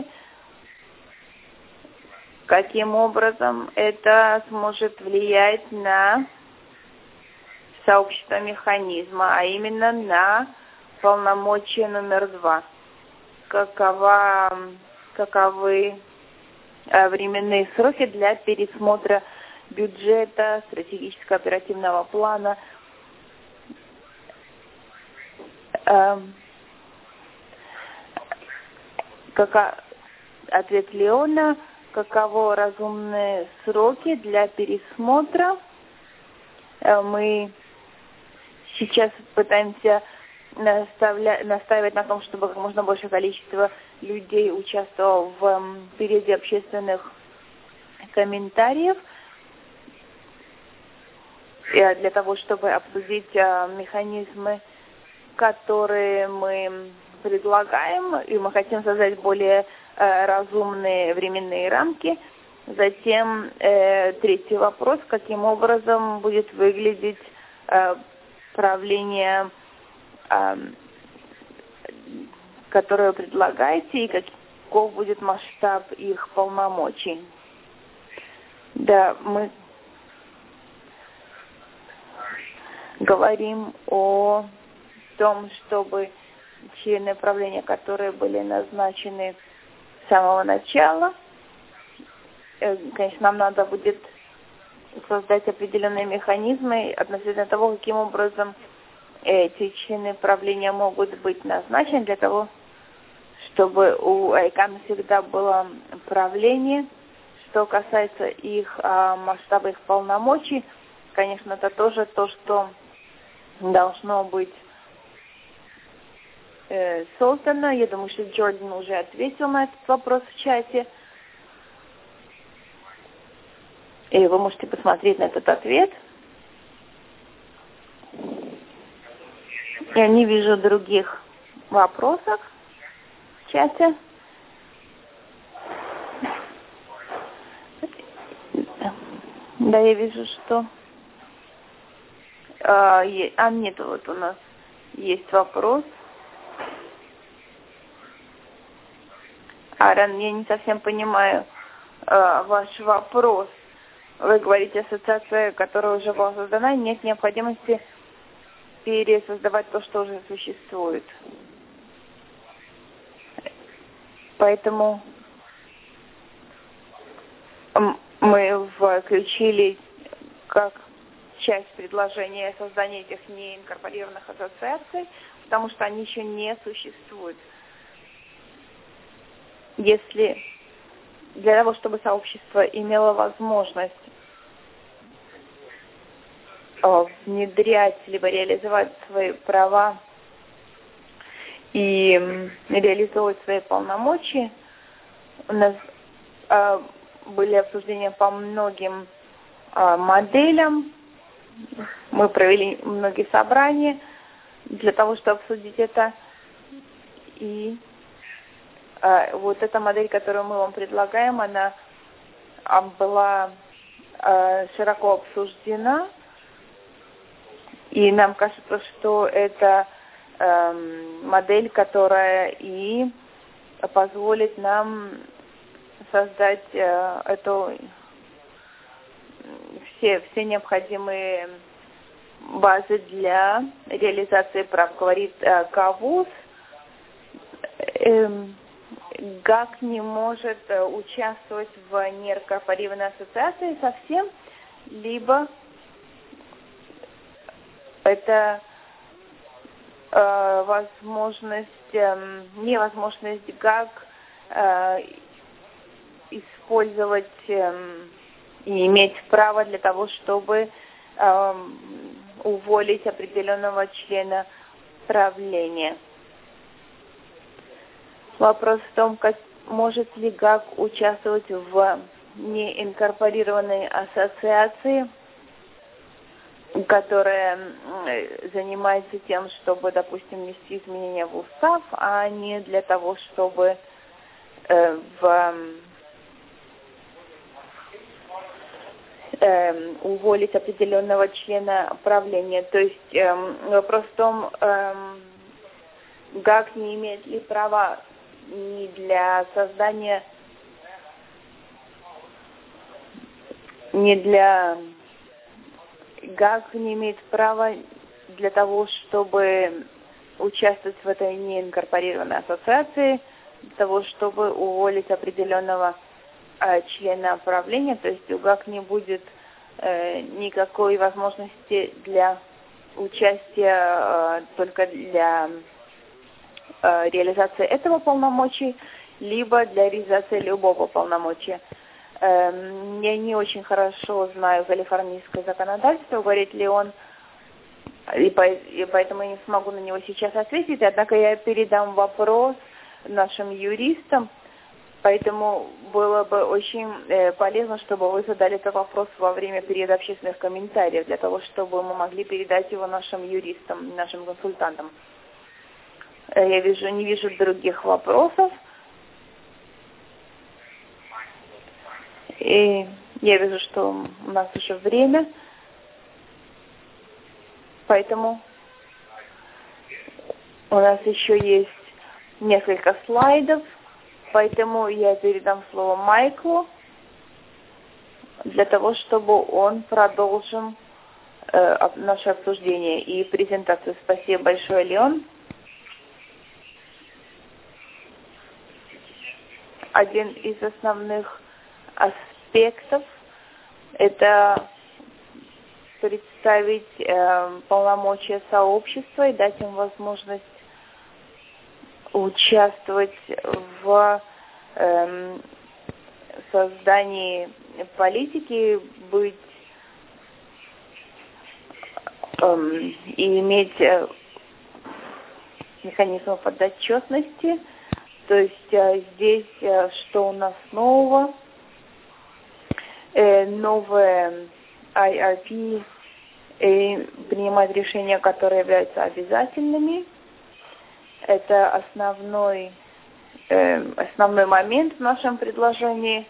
каким образом это сможет влиять на сообщество механизма, а именно на полномочия номер два. Какова, каковы э, временные сроки для пересмотра бюджета, стратегического оперативного плана. Э, как, ответ Леона. Каково разумные сроки для пересмотра? Э, мы сейчас пытаемся наставля... настаивать на том, чтобы как можно большее количество людей участвовало в um, периоде общественных комментариев, и для того, чтобы обсудить uh, механизмы, которые мы предлагаем, и мы хотим создать более uh, разумные временные рамки. Затем э, третий вопрос, каким образом будет выглядеть э, правление э, которые вы предлагаете, и каков будет масштаб их полномочий. Да, мы говорим о том, чтобы члены правления, которые были назначены с самого начала, конечно, нам надо будет создать определенные механизмы относительно того, каким образом эти члены правления могут быть назначены для того, чтобы у Айкан всегда было правление. Что касается их а, масштаба их полномочий, конечно, это тоже то, что должно быть э, создано. Я думаю, что Джордан уже ответил на этот вопрос в чате. И вы можете посмотреть на этот ответ. Я не вижу других вопросов в чате. Да, я вижу, что... А, е... а нет, вот у нас есть вопрос. Аран, я не совсем понимаю а, ваш вопрос. Вы говорите, ассоциация, которая уже была создана, нет необходимости пересоздавать то, что уже существует. Поэтому мы включили как часть предложения создания этих неинкорпорированных ассоциаций, потому что они еще не существуют. Если для того, чтобы сообщество имело возможность внедрять либо реализовать свои права и реализовывать свои полномочия, у нас э, были обсуждения по многим э, моделям. Мы провели многие собрания для того, чтобы обсудить это. И э, вот эта модель, которую мы вам предлагаем, она э, была э, широко обсуждена. И нам кажется, что это э, модель, которая и позволит нам создать э, эту, все, все необходимые базы для реализации прав. Говорит э, Кавуз, э, ГАК не может э, участвовать в некорпоративной ассоциации совсем, либо это э, возможность, э, невозможность ГАК э, использовать э, и иметь право для того, чтобы э, уволить определенного члена правления. Вопрос в том, как может ли ГАК участвовать в неинкорпорированной ассоциации, которая занимается тем, чтобы, допустим, внести изменения в устав, а не для того, чтобы э, в, э, уволить определенного члена правления. То есть э, вопрос в том, э, ГАК не имеет ли права ни для создания, не для... ГАК не имеет права для того, чтобы участвовать в этой неинкорпорированной ассоциации, для того, чтобы уволить определенного э, члена правления. То есть у ГАК не будет э, никакой возможности для участия э, только для э, реализации этого полномочия, либо для реализации любого полномочия. Я не очень хорошо знаю калифорнийское законодательство, говорит ли он, и поэтому я не смогу на него сейчас ответить, однако я передам вопрос нашим юристам, поэтому было бы очень полезно, чтобы вы задали этот вопрос во время периода общественных комментариев, для того, чтобы мы могли передать его нашим юристам, нашим консультантам. Я вижу, не вижу других вопросов. И я вижу, что у нас еще время, поэтому у нас еще есть несколько слайдов, поэтому я передам слово Майклу для того, чтобы он продолжил э, наше обсуждение и презентацию. Спасибо большое, Леон. Один из основных аспектов – это представить э, полномочия сообщества и дать им возможность участвовать в э, создании политики, быть э, и иметь э, механизмы подотчетности. То есть э, здесь э, что у нас нового? Э, новое ай ар пи э, принимает решения, которые являются обязательными. Это основной, э, основной момент в нашем предложении.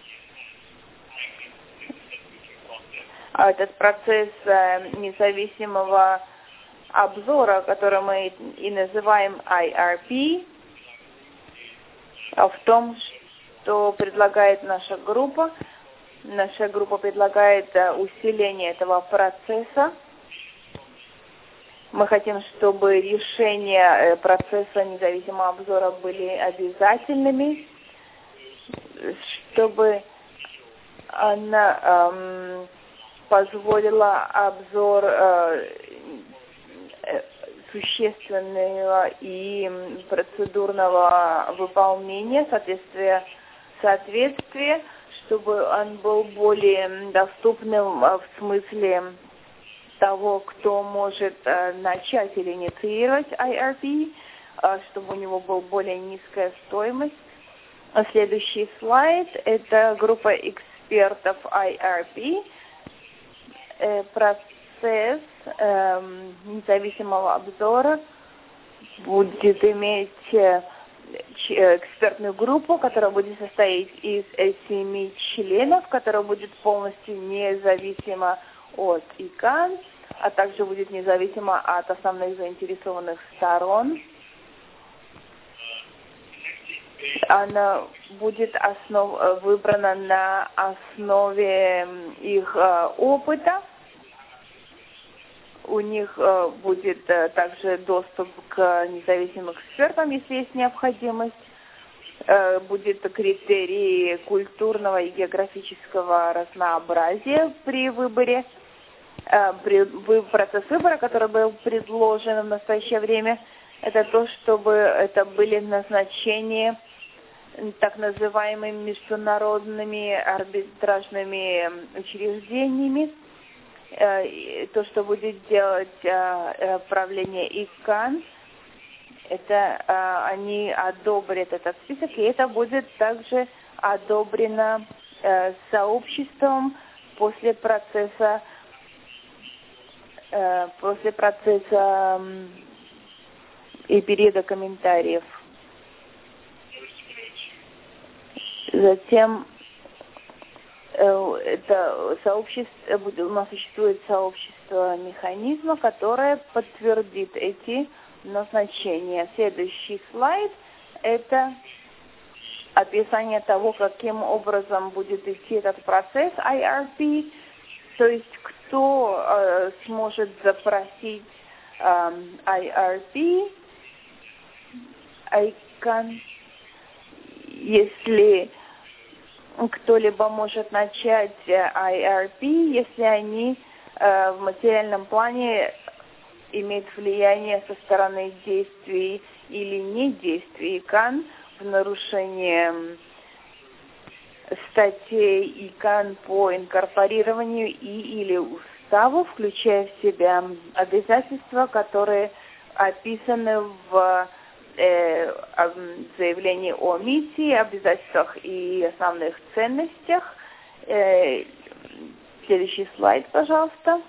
Этот процесс э, независимого обзора, который мы и называем ай ар пи, в том, что предлагает наша группа. Наша группа предлагает усиление этого процесса. Мы хотим, чтобы решения процесса независимого обзора были обязательными, чтобы она эм, позволила обзор э, существенного и процедурного выполнения, соответствия, соответствия, чтобы он был более доступным в смысле того, кто может э, начать или инициировать ай ар пи, э, чтобы у него была более низкая стоимость. Следующий слайд – это группа экспертов ай ар пи. Э, процесс э, независимого обзора будет иметь э, экспертную группу, которая будет состоять из семи членов, которая будет полностью независима от ИКАН, а также будет независима от основных заинтересованных сторон. Она будет основ, выбрана на основе их э, опыта. У них э, будет э, также доступ к независимым экспертам, если есть необходимость. Э, будет критерии культурного и географического разнообразия при выборе. Э, при, вы, процесс выбора, который был предложен в настоящее время, это то, чтобы это были назначения так называемыми международными арбитражными учреждениями. То, что будет делать правление ИКАН, это они одобрят этот список, и это будет также одобрено сообществом после процесса после процесса и периода комментариев. Затем это сообщество, у нас существует сообщество механизма, которое подтвердит эти назначения. Следующий слайд – это описание того, каким образом будет идти этот процесс ай ар пи, то есть кто э, сможет запросить э, ай ар пи, ICANN, если кто-либо может начать ай ар пи, если они э, в материальном плане имеют влияние со стороны действий или недействий ИКАН в нарушении статей ИКАН по инкорпорированию и или уставу, включая в себя обязательства, которые описаны в э, заявлении о миссии, обязательствах и основных ценностях. Э, следующий слайд, пожалуйста.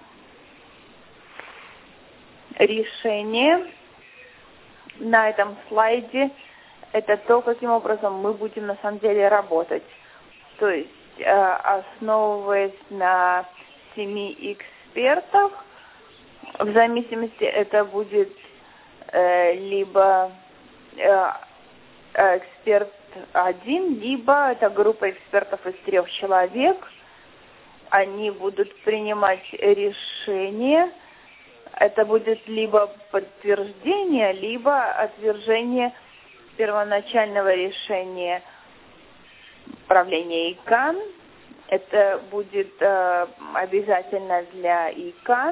Решение на этом слайде – это то, каким образом мы будем на самом деле работать. То есть, э, основываясь на семи экспертах, в зависимости это будет э, либо эксперт один, либо это группа экспертов из трех человек. Они будут принимать решение. Это будет либо подтверждение, либо отвержение первоначального решения правления ИКАН. Это будет э, обязательно для ИКАН.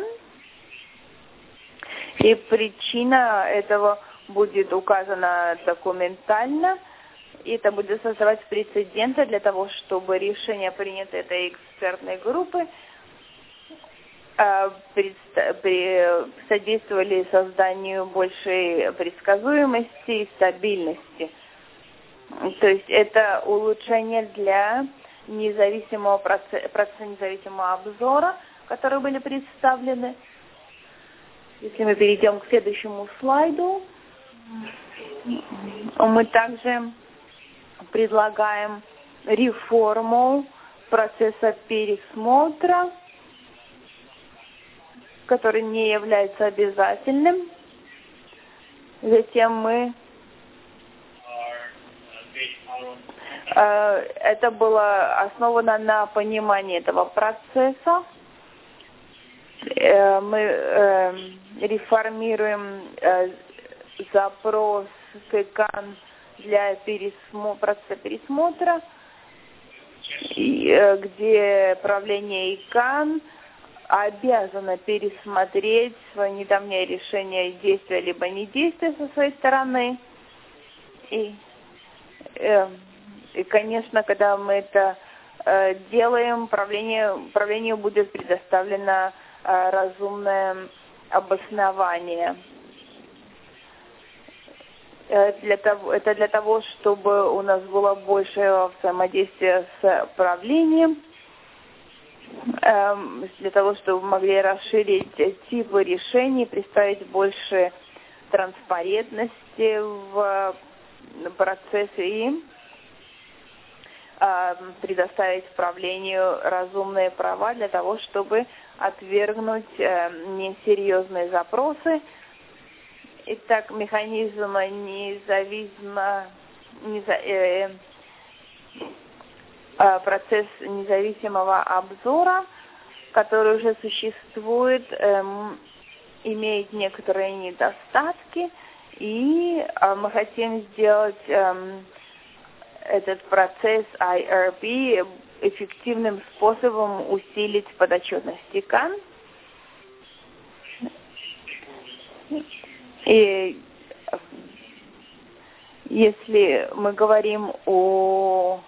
И причина этого будет указана документально. И это будет создавать прецеденты для того, чтобы решения, принятые этой экспертной группы, э, предста- при, содействовали созданию большей предсказуемости и стабильности. То есть это улучшение для независимого процесса, процесса независимого обзора, которые были представлены. Если мы перейдем к следующему слайду, мы также предлагаем реформу процесса пересмотра, который не является обязательным. Затем мы это было основано на понимании этого процесса. Мы реформируем запрос к ИКАН для пересмо... процесса пересмотра, где правление ИКАН обязано пересмотреть свое недавнее решение действия либо недействия со своей стороны. И И, конечно, когда мы это э, делаем, правлению, правлению будет предоставлено э, разумное обоснование. Э, для того, это для того, чтобы у нас было большее взаимодействие с правлением, э, для того, чтобы мы могли расширить типы решений, представить больше транспарентности в процессе и предоставить правлению разумные права для того, чтобы отвергнуть э, несерьезные запросы. Итак, механизм независимо, неза, э, э, процесс независимого обзора, который уже существует, э, имеет некоторые недостатки, и э, мы хотим сделать э, этот процесс ай ар би эффективным способом усилить подотчетность ИКАН. И если мы говорим о,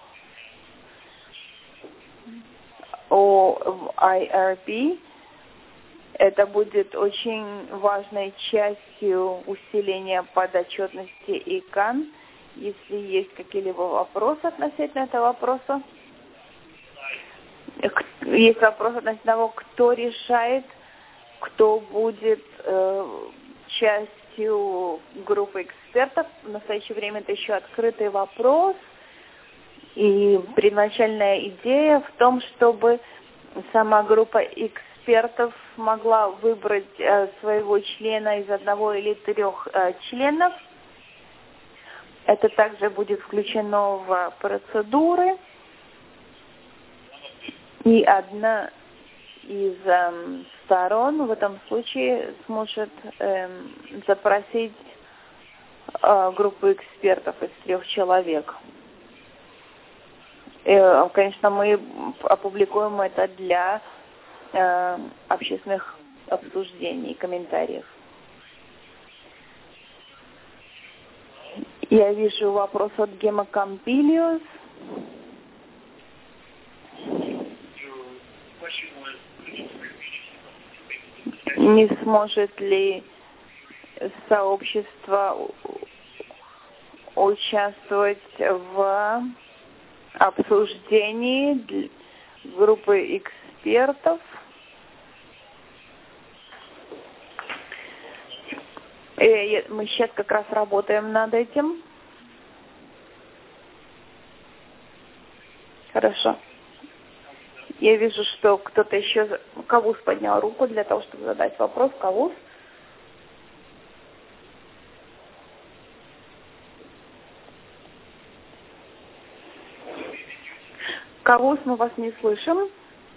о ай ар би, это будет очень важной частью усиления подотчетности ИКАН. Если есть какие-либо вопросы относительно этого вопроса. Есть вопрос относительно того, кто решает, кто будет э, частью группы экспертов. В настоящее время это еще открытый вопрос. И первоначальная идея в том, чтобы сама группа экспертов могла выбрать э, своего члена из одного или трех э, членов. Это также будет включено в процедуры. И одна из эм, сторон в этом случае сможет эм, запросить э, группу экспертов из трех человек. И, конечно, мы опубликуем это для э, общественных обсуждений и комментариев. Я вижу вопрос от Гема Кампилиус. Не сможет ли сообщество участвовать в обсуждении группы экспертов? И мы сейчас как раз работаем над этим. Хорошо. Я вижу, что кто-то еще... Кавус поднял руку для того, чтобы задать вопрос. Кавус. Кавус, мы вас не слышим.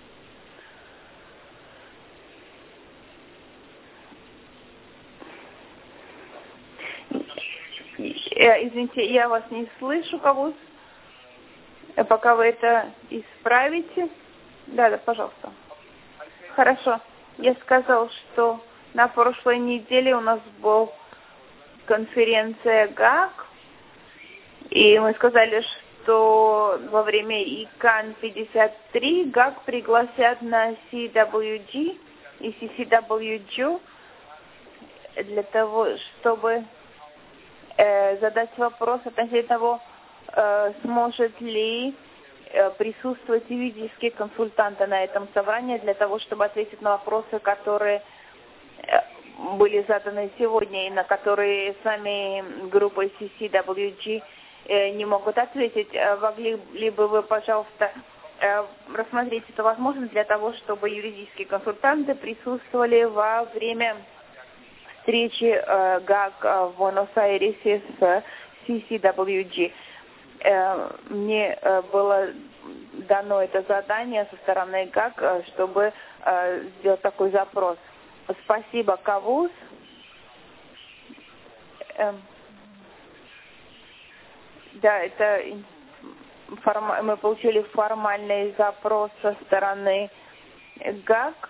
Извините, я вас не слышу, Кавус. Пока вы это исправите. Да, да, пожалуйста. Хорошо. Я сказал, что на прошлой неделе у нас была конференция ГАК, и мы сказали, что во время ИКАН пятьдесят три ГАК пригласят на си дабл ю джи и си си дабл ю джи для того, чтобы э, задать вопрос относительно того, э, сможет ли э, присутствовать юридический консультант на этом собрании для того, чтобы ответить на вопросы, которые э, были заданы сегодня и на которые сами группы си си дабл ю джи э, не могут ответить. Могли ли бы вы, пожалуйста, э, рассмотреть эту возможность для того, чтобы юридические консультанты присутствовали во время встречи э, ГАК э, в Буэнос-Айресе с си си дабл ю джи. Э, мне э, было дано это задание со стороны ГАК, э, чтобы э, сделать такой запрос. Спасибо, Кавус. Э, да, это форма, мы получили формальный запрос со стороны ГАК.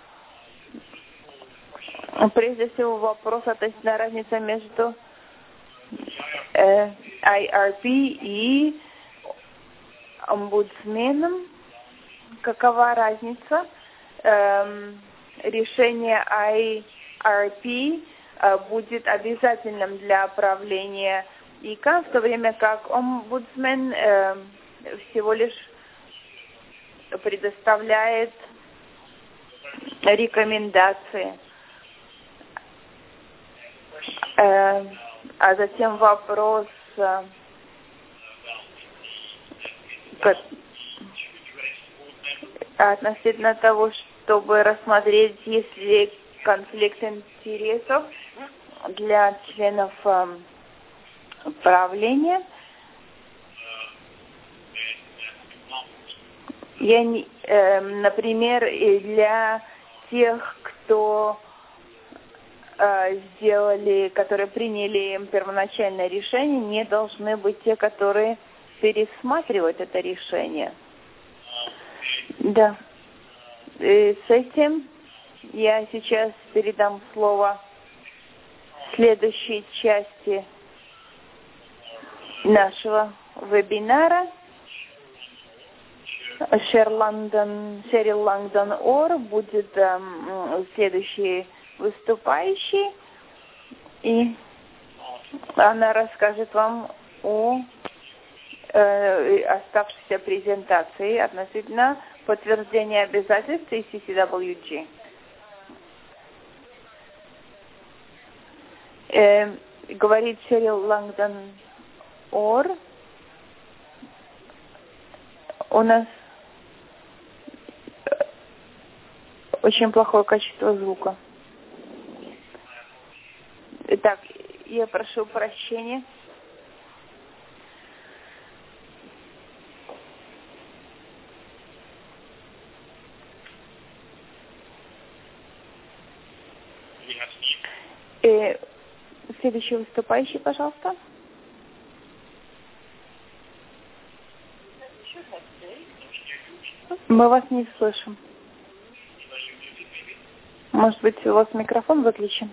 Прежде всего вопрос относительно разницы между э, ай ар пи и омбудсменом. Какова разница? Э, решение ай ар пи э, будет обязательным для правления ИКАН, в то время как омбудсмен э, всего лишь предоставляет рекомендации. Э, а затем вопрос э, относительно того, чтобы рассмотреть, есть ли конфликт интересов для членов э, правления. Я не, э, например, для тех, кто э, сделали, которые приняли первоначальное решение, не должны быть те, которые пересматривают это решение. Да. И с этим я сейчас передам слово следующей части нашего вебинара. Шерландон, Шерил Лангдон Ор будет эм, следующий выступающий, и она расскажет вам о э, оставшейся презентации относительно подтверждения обязательств и си си дабл ю джи. Э, говорит Шерил Лангдон Ор. У нас очень плохое качество звука. Итак, я прошу прощения. Э, следующий выступающий, пожалуйста. Мы вас не слышим. Может быть, у вас микрофон выключен?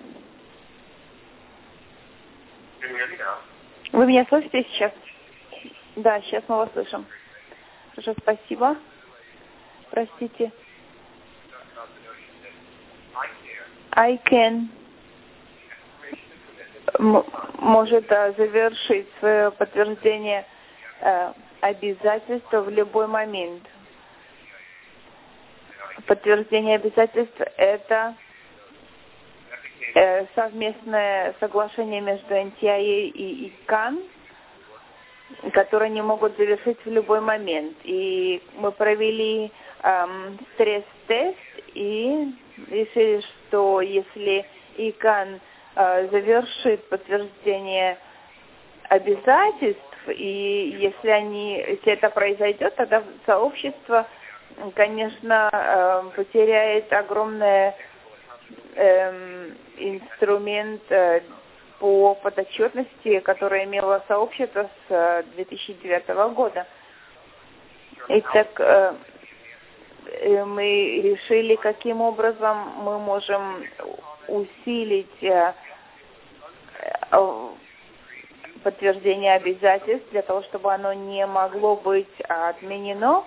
Вы меня слышите сейчас? Да, сейчас мы вас слышим. Хорошо, спасибо. Простите. ICANN может завершить свое подтверждение э, обязательства в любой момент. Подтверждение обязательств – это э, совместное соглашение между эн ти ай эй и ИКАН, которые они могут завершить в любой момент. И мы провели эм, стресс-тест и решили, что если ИКАН э, завершит подтверждение обязательств И если они, если это произойдет, тогда сообщество, конечно, потеряет огромный э, инструмент э, по подотчетности, который имело сообщество с две тысячи девятого года. Итак, э, мы решили, каким образом мы можем усилить э, подтверждение обязательств для того, чтобы оно не могло быть отменено.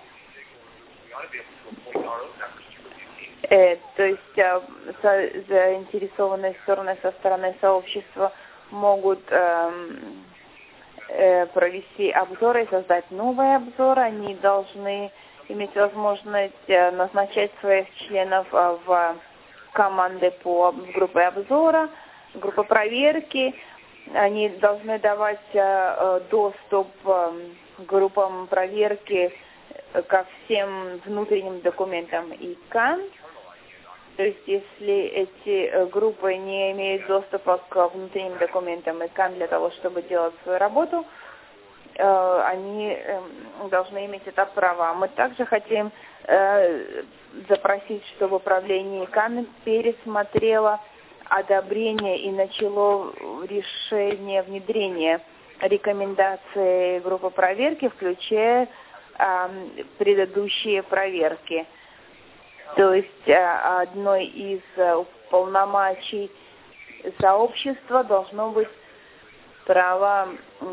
Э, то есть э, со, заинтересованные стороны со стороны сообщества могут э, э, провести обзоры и создать новый обзор. Они должны иметь возможность э, назначать своих членов э, в команды по группе обзора, группы проверки. Они должны давать э, доступ э, группам проверки ко всем внутренним документам и КАН. То есть, если эти группы не имеют доступа к внутренним документам и КАН для того, чтобы делать свою работу, э, они э, должны иметь это право. Мы также хотим э, запросить, чтобы управление КАН пересмотрело одобрение и начало решение внедрения рекомендаций группы проверки, включая э, предыдущие проверки. То есть одной из полномочий сообщества должно быть право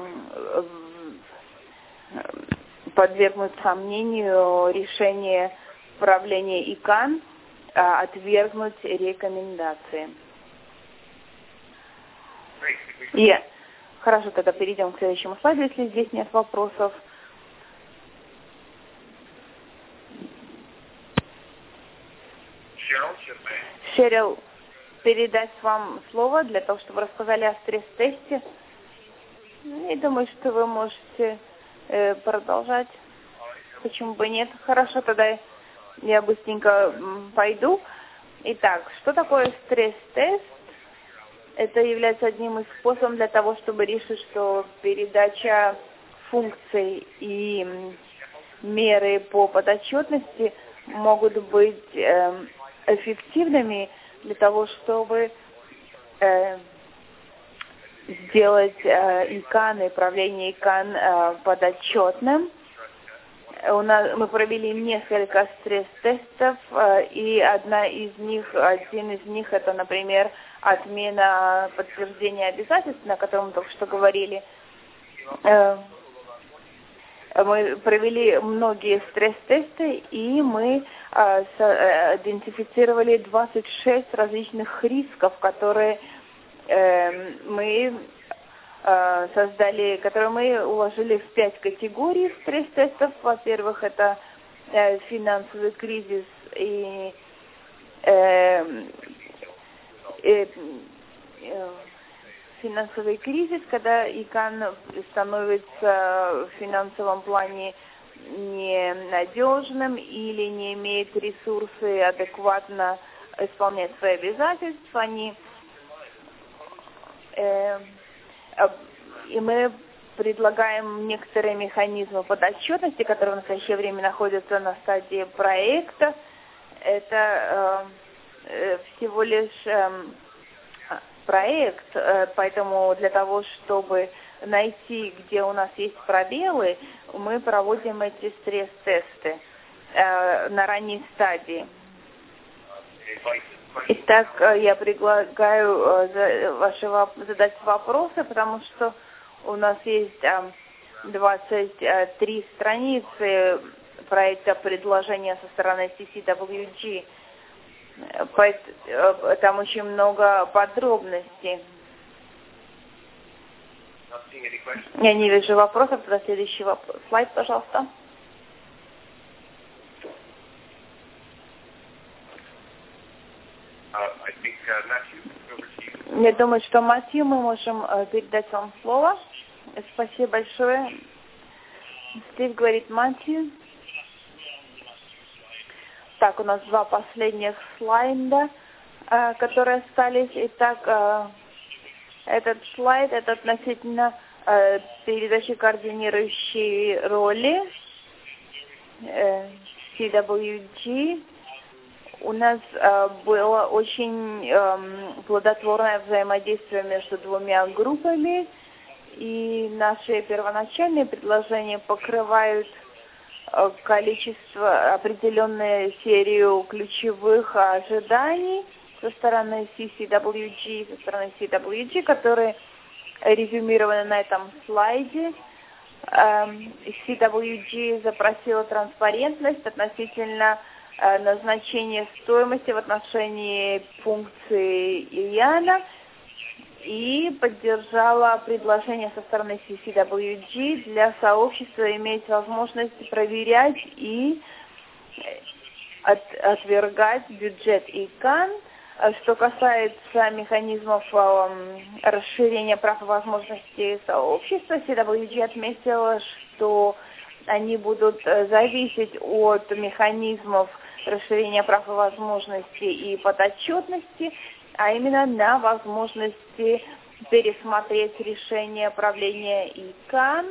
подвергнуть сомнению решение правления ИКАН, отвергнуть рекомендации. И хорошо, тогда перейдем к следующему слайду, если здесь нет вопросов. Шерил, передать вам слово для того, чтобы рассказали о стресс-тесте. И думаю, что вы можете э, продолжать. Почему бы нет? Хорошо, тогда я быстренько пойду. Итак, что такое стресс-тест? Это является одним из способов для того, чтобы решить, что передача функций и меры по подотчетности могут быть э, эффективными для того, чтобы э, сделать э, ИКАН и правление ИКАН э, подотчетным. У нас, мы провели несколько стресс-тестов, э, и одна из них, один из них, это, например, отмена подтверждения обязательств, о котором мы только что говорили. Э, Мы провели многие стресс-тесты, и мы э, с, э, идентифицировали двадцать шесть различных рисков, которые э, мы э, создали, которые мы уложили в пять категорий стресс-тестов. Во-первых, это э, финансовый кризис и э, э, э, финансовый кризис, когда ИКАН становится в финансовом плане ненадежным или не имеет ресурсы адекватно исполнять свои обязательства, они, э, и мы предлагаем некоторые механизмы подотчетности, которые в настоящее время находятся на стадии проекта. Это э, всего лишь э, проект, поэтому для того, чтобы найти, где у нас есть пробелы, мы проводим эти стресс-тесты э, на ранней стадии. Итак, я предлагаю э, ваши, задать вопросы, потому что у нас есть э, двадцать три страницы проекта предложения со стороны си си дабл ю джи. Там очень много подробностей. Я не вижу вопросов. Тогда следующий вопрос. Слайд, пожалуйста. Я думаю, что Матью мы можем передать вам слово. Спасибо большое. Стив говорит Матью. Так, у нас два последних слайда, э, которые остались. Итак, э, этот слайд, это относительно передачи координирующей роли си дабл ю джи. У нас было очень плодотворное взаимодействие между двумя группами, и наши первоначальные предложения покрывают количество, определенную серию ключевых ожиданий со стороны си си дабл ю джи, со стороны си дабл ю джи, которые резюмированы на этом слайде. си дабл ю джи запросила транспарентность относительно назначения стоимости в отношении функции Ияна и поддержала предложение со стороны си си дабл ю джи для сообщества иметь возможность проверять и от, отвергать бюджет ИКАН. Что касается механизмов э, расширения прав и возможностей сообщества, си дабл ю джи отметила, что они будут зависеть от механизмов расширения прав и возможностей и подотчетности, а именно на возможности пересмотреть решение правления ИКАН,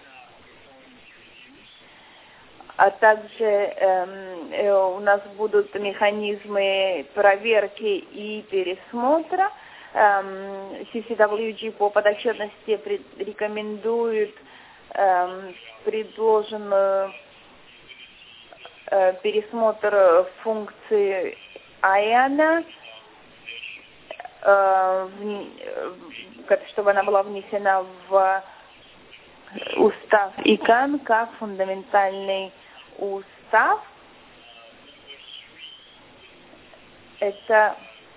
а также э, э, у нас будут механизмы проверки и пересмотра. Э, си си дабл ю джи по подотчетности пред, рекомендует э, предложенную э, пересмотр функции АЯНа, чтобы она была внесена в устав ИКАН как фундаментальный устав. Это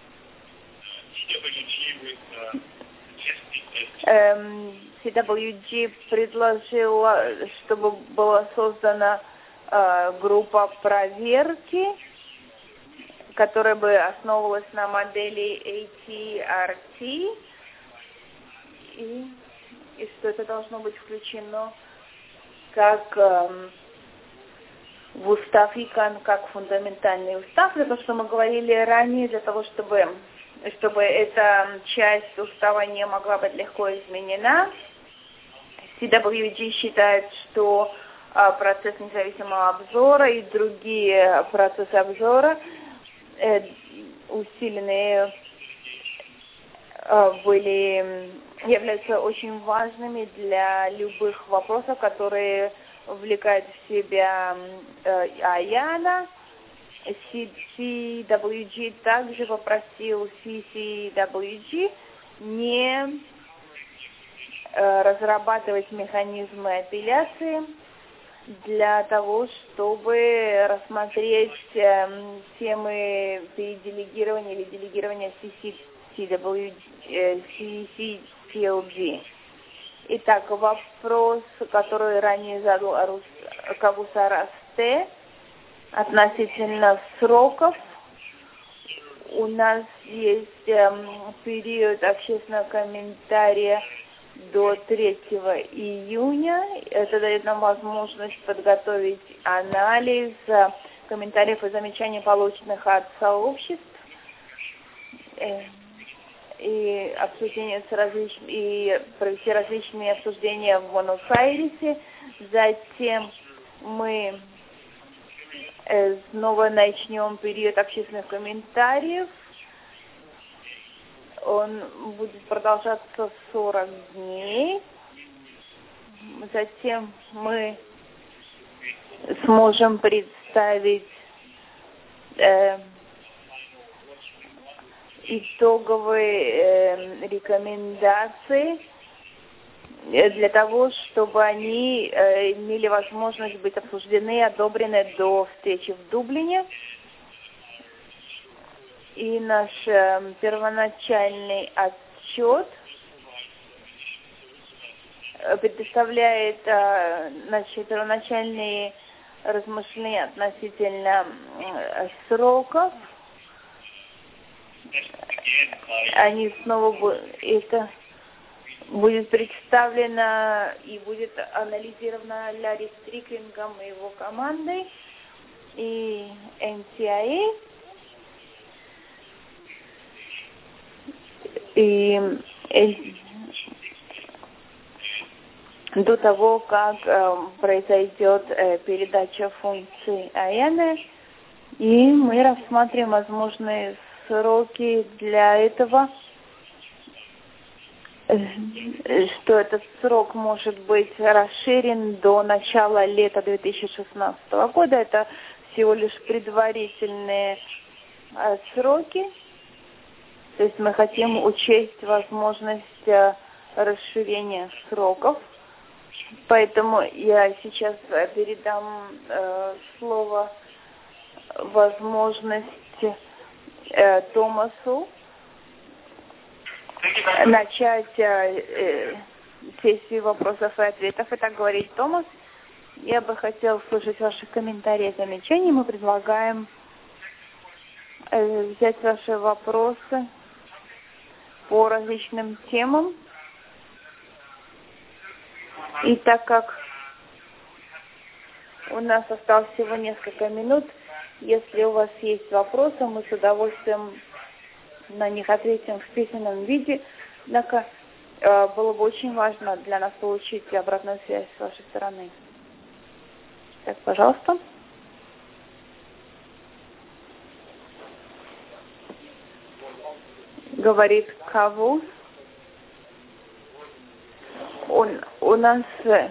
эм, си дабл ю джи предложила, чтобы была создана э, группа проверки, которая бы основывалась на модели эй ти ар ти, и, и что это должно быть включено как эм, в устав ИКАН, как фундаментальный устав, для того, что мы говорили ранее, для того, чтобы, чтобы эта часть устава не могла быть легко изменена. си дабл ю джи считает, что э, процесс независимого обзора и другие процессы обзора усиленные были, являются очень важными для любых вопросов, которые вовлекают в себя АЯНа. си дабл ю джи также попросил си си дабл ю джи не разрабатывать механизмы апелляции для того, чтобы рассмотреть э, темы переделегирования или делегирования си си дабл ю джи, си си си эл джи. Итак, вопрос, который ранее задал Кавусар Асте относительно сроков. У нас есть э, период общественного комментария до третьего июня. Это дает нам возможность подготовить анализ комментариев и замечаний, полученных от сообществ, и обсуждение с различными, и провести различные обсуждения в Буэнос-Айресе. Затем мы снова начнем период общественных комментариев. Он будет продолжаться сорок дней. Затем мы сможем представить э, итоговые э, рекомендации для того, чтобы они э, имели возможность быть обсуждены и одобрены до встречи в Дублине. И наш э, первоначальный отчет предоставляет э, наши первоначальные размышления относительно э, сроков. Они снова будут, это будет представлено и будет анализировано Ларри Стриклингом и его командой и эн ти ай эй. И, и до того, как э, произойдет э, передача функций АЭН, и мы рассматриваем возможные сроки для этого, э, что этот срок может быть расширен до начала лета две тысячи шестнадцатого года. Это всего лишь предварительные э, сроки. То есть мы хотим учесть возможность э, расширения сроков. Поэтому я сейчас передам э, слово возможности э, Томасу начать э, сессию вопросов и ответов. Итак, говорит Томас. Я бы хотел слышать ваши комментарии и замечания. Мы предлагаем э, взять ваши вопросы по различным темам. И так как у нас осталось всего несколько минут, если у вас есть вопросы, мы с удовольствием на них ответим в письменном виде. Однако э, было бы очень важно для нас получить обратную связь с вашей стороны. Так, пожалуйста. Говорит Кавус. У, у нас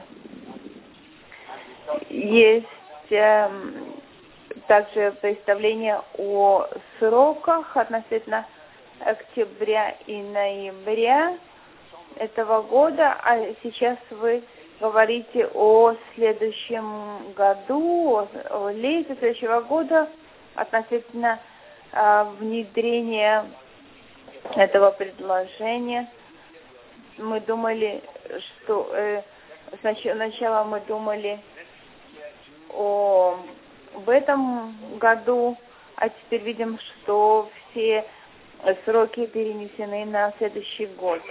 есть э, также представление о сроках относительно октября и ноября этого года, а сейчас вы говорите о следующем году, о, о лете следующего года относительно э, внедрения этого предложения. Мы думали, что э, сначала мы думали о, об этом году, а теперь видим, что все сроки перенесены на следующий год.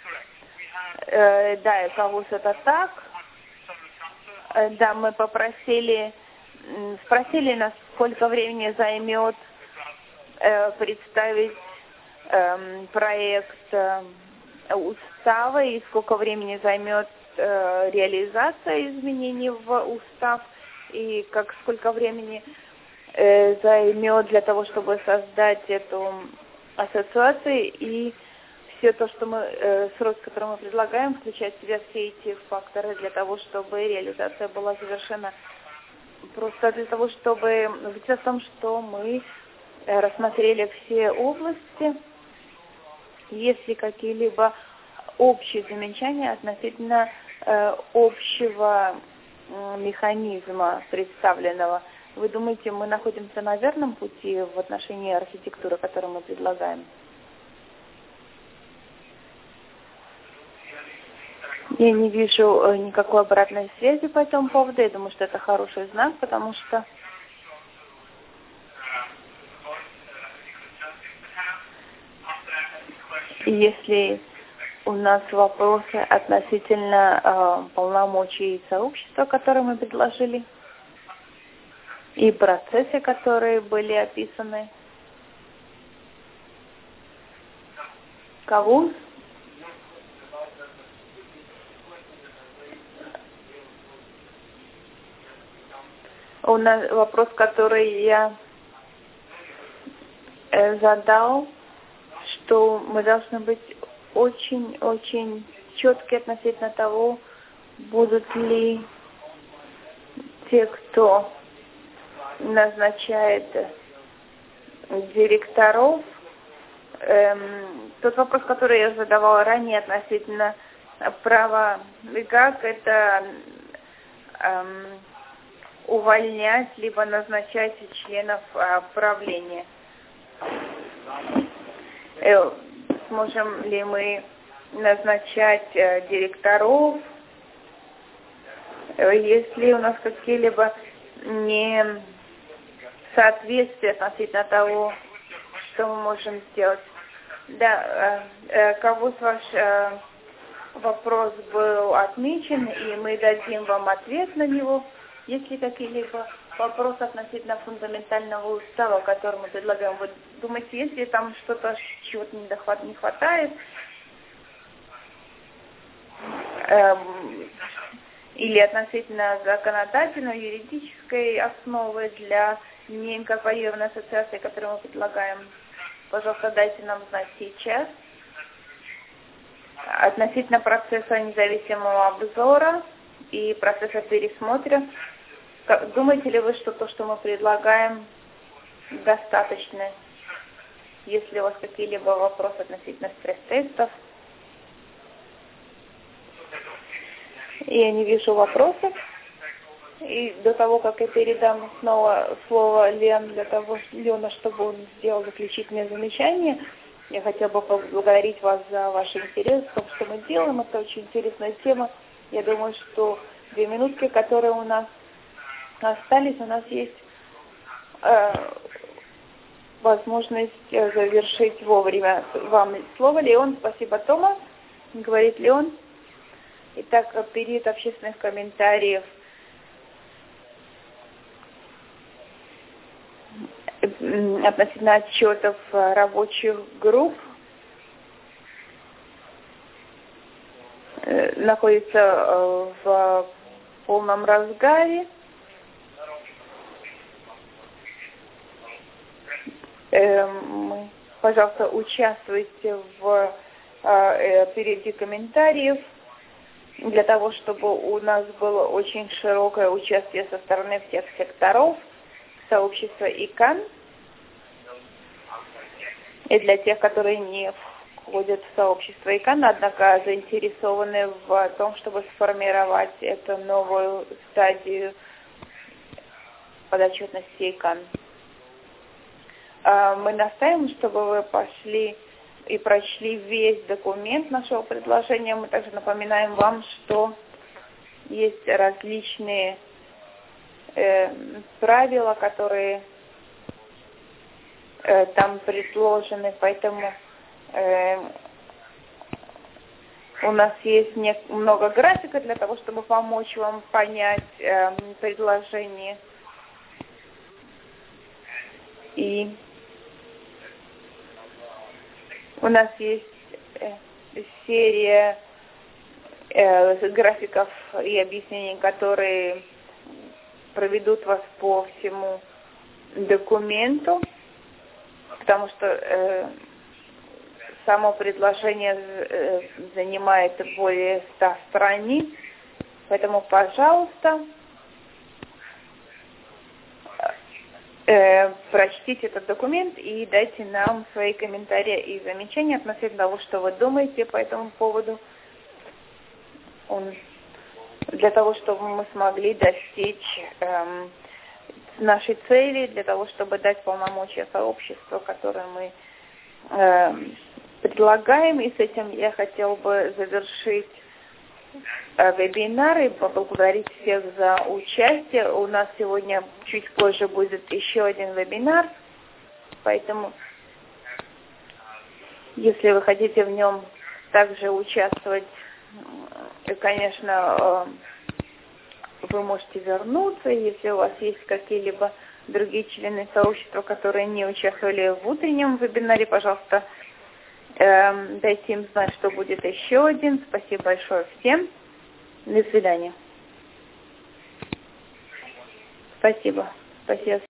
Э, да, и Кавус, это так. Э, да, мы попросили, спросили нас, сколько времени займет э, представить э, проект э, устава и сколько времени займет э, реализация изменений в устав и как сколько времени э, займет для того, чтобы создать эту ассоциацию, и все то, что мы, э, срок, который мы предлагаем, включает в себя все эти факторы для того, чтобы реализация была завершена. Просто для того, чтобы убедиться в том, что мы э, рассмотрели все области. Есть ли какие-либо общие замечания относительно э, общего э, механизма представленного? Вы думаете, мы находимся на верном пути в отношении архитектуры, которую мы предлагаем? Я не вижу э, никакой обратной связи по этому поводу. Я думаю, что это хороший знак, потому что если у нас вопросы относительно э, полномочий сообщества, которые мы предложили, и процессы, которые были описаны. Кавус? У нас вопрос, который я э, задал, что мы должны быть очень-очень четкие относительно того, будут ли те, кто назначает директоров. Эм, тот вопрос, который я задавала ранее относительно права ГАК, это эм, увольнять либо назначать членов э, правления. Э, сможем ли мы назначать э, директоров, э, если у нас какие-либо несоответствия относительно того, что мы можем сделать. Да, э, э, Кавус, ваш э, вопрос был отмечен, и мы дадим вам ответ на него. Есть ли какие-либо вопросы относительно фундаментального устава, который мы предлагаем? Вы думаете, если там что-то, чего-то не хватает, эм, или относительно законодательной, юридической основы для неинкорпорированной ассоциации, которую мы предлагаем, пожалуйста, дайте нам знать сейчас. Относительно процесса независимого обзора и процесса пересмотра, думаете ли вы, что то, что мы предлагаем, достаточно? Если у вас какие-либо вопросы относительно стресс-тестов? Я не вижу вопросов. И до того, как я передам снова слово Лен, для того, Лена, чтобы он сделал заключительное замечание, я хотела бы поблагодарить вас за ваш интерес в том, что мы делаем. Это очень интересная тема. Я думаю, что две минутки, которые у нас остались, у нас есть э, возможность завершить вовремя. Вам слово, Леон. Спасибо, Томас. Говорит Леон. Итак, период общественных комментариев. Относительно отчетов рабочих групп находится в полном разгаре. Пожалуйста, участвуйте в периоде комментариев для того, чтобы у нас было очень широкое участие со стороны всех секторов сообщества ИКАН, и для тех, которые не входят в сообщество ИКАН, однако заинтересованы в том, чтобы сформировать эту новую стадию подотчетности ИКАН. Мы настаиваем, чтобы вы пошли и прочли весь документ нашего предложения. Мы также напоминаем вам, что есть различные э, правила, которые э, там предложены, поэтому э, у нас есть не, много графика для того, чтобы помочь вам понять э, предложение. И у нас есть э, серия э, графиков и объяснений, которые проведут вас по всему документу, потому что э, само предложение э, занимает более ста страниц, поэтому, пожалуйста, э, прочтите этот документ и дайте нам свои комментарии и замечания относительно того, что вы думаете по этому поводу. Он, для того, чтобы мы смогли достичь эм, нашей цели, для того, чтобы дать полномочия сообществу, которое мы эм, предлагаем. И с этим я хотела бы завершить э, вебинар и поблагодарить всех за участие. У нас сегодня чуть позже будет еще один вебинар, поэтому, если вы хотите в нем также участвовать, конечно, вы можете вернуться. Если у вас есть какие-либо другие члены сообщества, которые не участвовали в утреннем вебинаре, пожалуйста, дайте им знать, что будет еще один. Спасибо большое всем. До свидания. Спасибо. Спасибо.